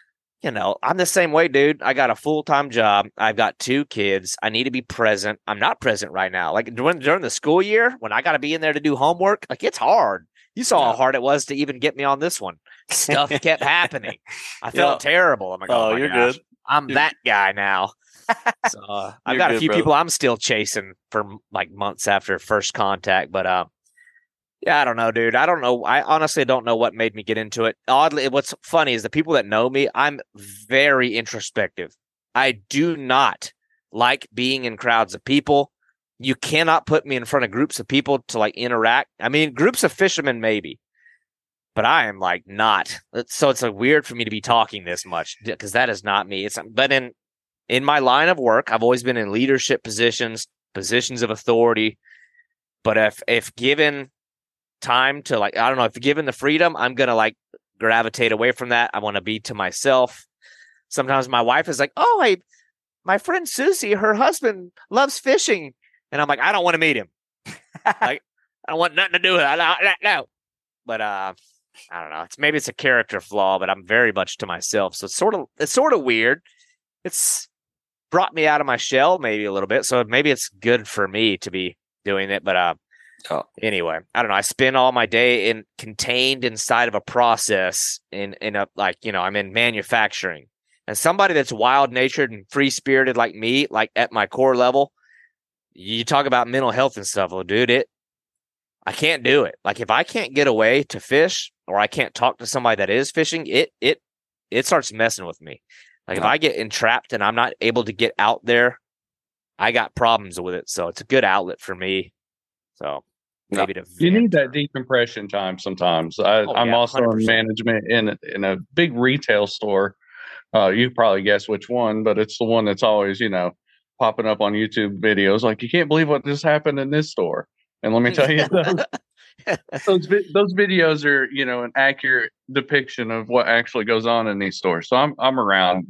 S4: I'm the same way, dude. I got a full-time job. I've got 2 kids. I need to be present. I'm not present right now. Like during the school year, when I got to be in there to do homework, like it's hard. You saw how hard it was to even get me on this one. Stuff kept happening. I felt terrible. I'm like, oh my
S3: you're
S4: gosh,
S3: good.
S4: I'm that guy now. So I've got a few people I'm still chasing for like months after first contact. But yeah, I don't know, dude. I don't know. I honestly don't know what made me get into it. Oddly, what's funny is the people that know me, I'm very introspective. I do not like being in crowds of people. You cannot put me in front of groups of people to like interact. I mean, groups of fishermen, maybe, but I am like not. So it's like weird for me to be talking this much because that is not me. But in my line of work, I've always been in leadership positions of authority. But if given time to like, I don't know, if given the freedom, I'm going to like gravitate away from that. I want to be to myself. Sometimes my wife is like, oh, my friend Susie, her husband loves fishing. And I'm like, I don't want to meet him. Like, I don't want nothing to do with it. No. But I don't know. Maybe it's a character flaw, but I'm very much to myself. So it's sort of weird. It's brought me out of my shell maybe a little bit. So maybe it's good for me to be doing it. But anyway, I don't know. I spend all my day contained inside of a process in a like, I'm in manufacturing. And somebody that's wild natured and free spirited like me, like at my core level, you talk about mental health and stuff. Well, dude, I can't do it. Like if I can't get away to fish or I can't talk to somebody that is fishing, it starts messing with me. Like if I get entrapped and I'm not able to get out there, I got problems with it. So it's a good outlet for me. So maybe
S2: you need that decompression time sometimes. I'm also 100%. In management in a big retail store. You probably guess which one, but it's the one that's always, popping up on YouTube videos. Like, you can't believe what just happened in this store. And let me tell you, those videos are, an accurate depiction of what actually goes on in these stores. So I'm around,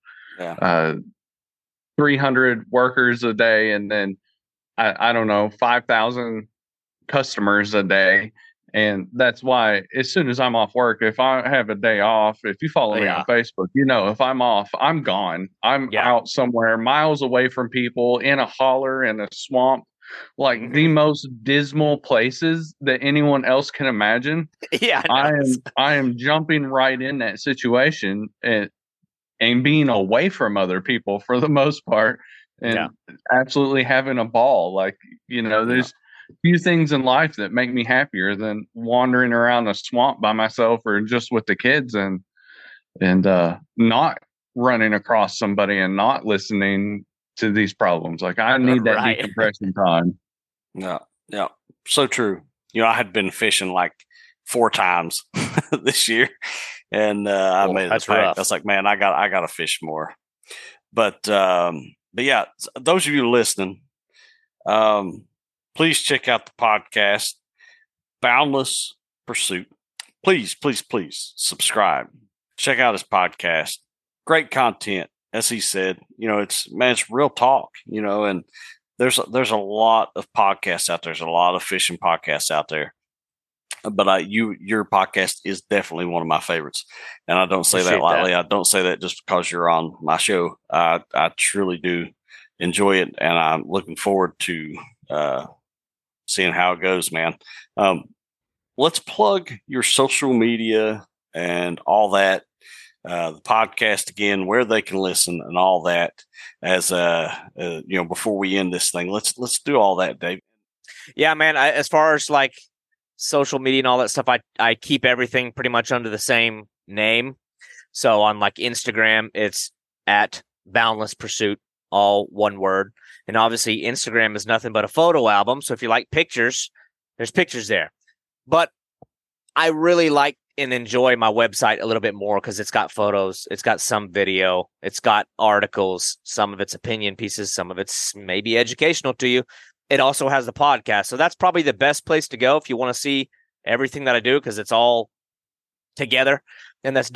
S2: 300 workers a day, and then I don't know, 5,000 customers a day. And that's why as soon as I'm off work, if I have a day off, if you follow me on Facebook, if I'm off, I'm gone. I'm out somewhere miles away from people in a holler, in a swamp, like the most dismal places that anyone else can imagine.
S4: Yeah,
S2: I am jumping right in that situation and being away from other people for the most part and absolutely having a ball. Like, there's few things in life that make me happier than wandering around a swamp by myself or just with the kids and not running across somebody and not listening to these problems. Like I need that decompression time.
S3: Yeah. So true. I had been fishing like 4 times this year and I made it back. I was like, man, I got to fish more. But yeah, those of you listening, please check out the podcast, Boundless Pursuit. Please, please, please subscribe. Check out his podcast. Great content, as he said. It's real talk. And there's a lot of podcasts out there. There's a lot of fishing podcasts out there. But your podcast is definitely one of my favorites, and I don't say that lightly. I don't say that just because you're on my show. I truly do enjoy it, and I'm looking forward to seeing how it goes, man. Let's plug your social media and all that, the podcast again, where they can listen and all that as, before we end this thing. Let's do all that, Dave.
S4: Yeah, man. As far as like social media and all that stuff, I keep everything pretty much under the same name. So on like Instagram, it's at Boundless Pursuit, all one word. And obviously Instagram is nothing but a photo album. So if you like pictures, there's pictures there. But I really like and enjoy my website a little bit more because it's got photos, it's got some video, it's got articles, some of it's opinion pieces, some of it's maybe educational to you. It also has the podcast. So that's probably the best place to go if you want to see everything that I do because it's all together. And that's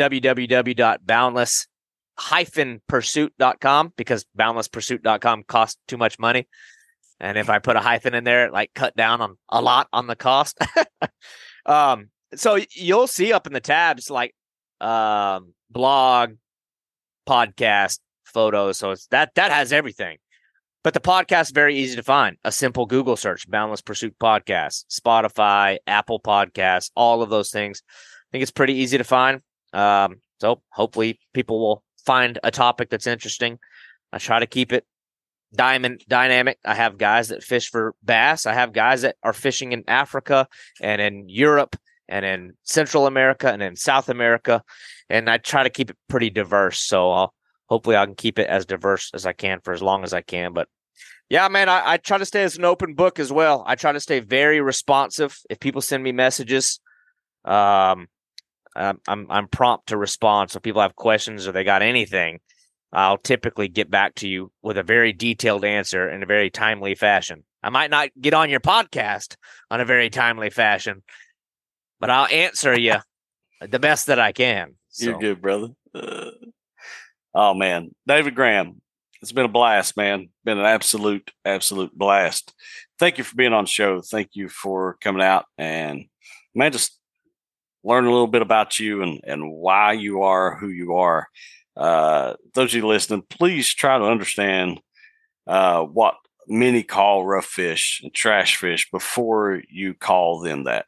S4: www.boundless-pursuit.com because boundlesspursuit.com costs too much money. And if I put a hyphen in there, it like cut down on a lot on the cost. So you'll see up in the tabs like blog, podcast, photos. So it's that has everything. But the podcast is very easy to find. A simple Google search, Boundless Pursuit Podcast, Spotify, Apple Podcasts, all of those things. I think it's pretty easy to find. So hopefully people will find a topic that's interesting. I try to keep it dynamic. I have guys that fish for bass. I have guys that are fishing in Africa and in Europe and in Central America and in South America. And I try to keep it pretty diverse. So hopefully I can keep it as diverse as I can for as long as I can. But yeah, man, I try to stay as an open book as well. I try to stay very responsive. If people send me messages, I'm prompt to respond. So if people have questions or they got anything, I'll typically get back to you with a very detailed answer in a very timely fashion. I might not get on your podcast on a very timely fashion, but I'll answer you the best that I can. So.
S3: You're good, brother. Oh, man. David Graham, it's been a blast, man. Been an absolute blast. Thank you for being on the show. Thank you for coming out and, man, just learn a little bit about you and why you are who you are. Those of you listening, please try to understand what many call rough fish and trash fish before you call them that.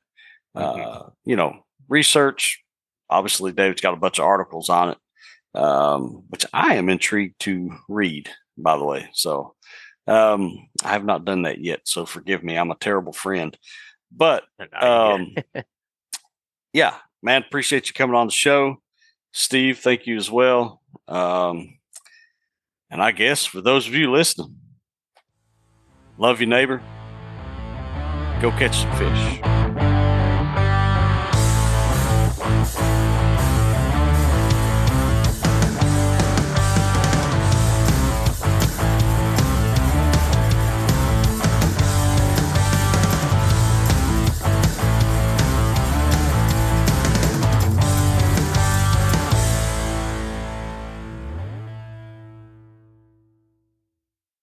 S3: Research. Obviously, David's got a bunch of articles on it, which I am intrigued to read, by the way. So I have not done that yet. So forgive me. I'm a terrible friend. But yeah, man, appreciate you coming on the show. Steve, thank you as well. And I guess for those of you listening, love your neighbor. Go catch some fish.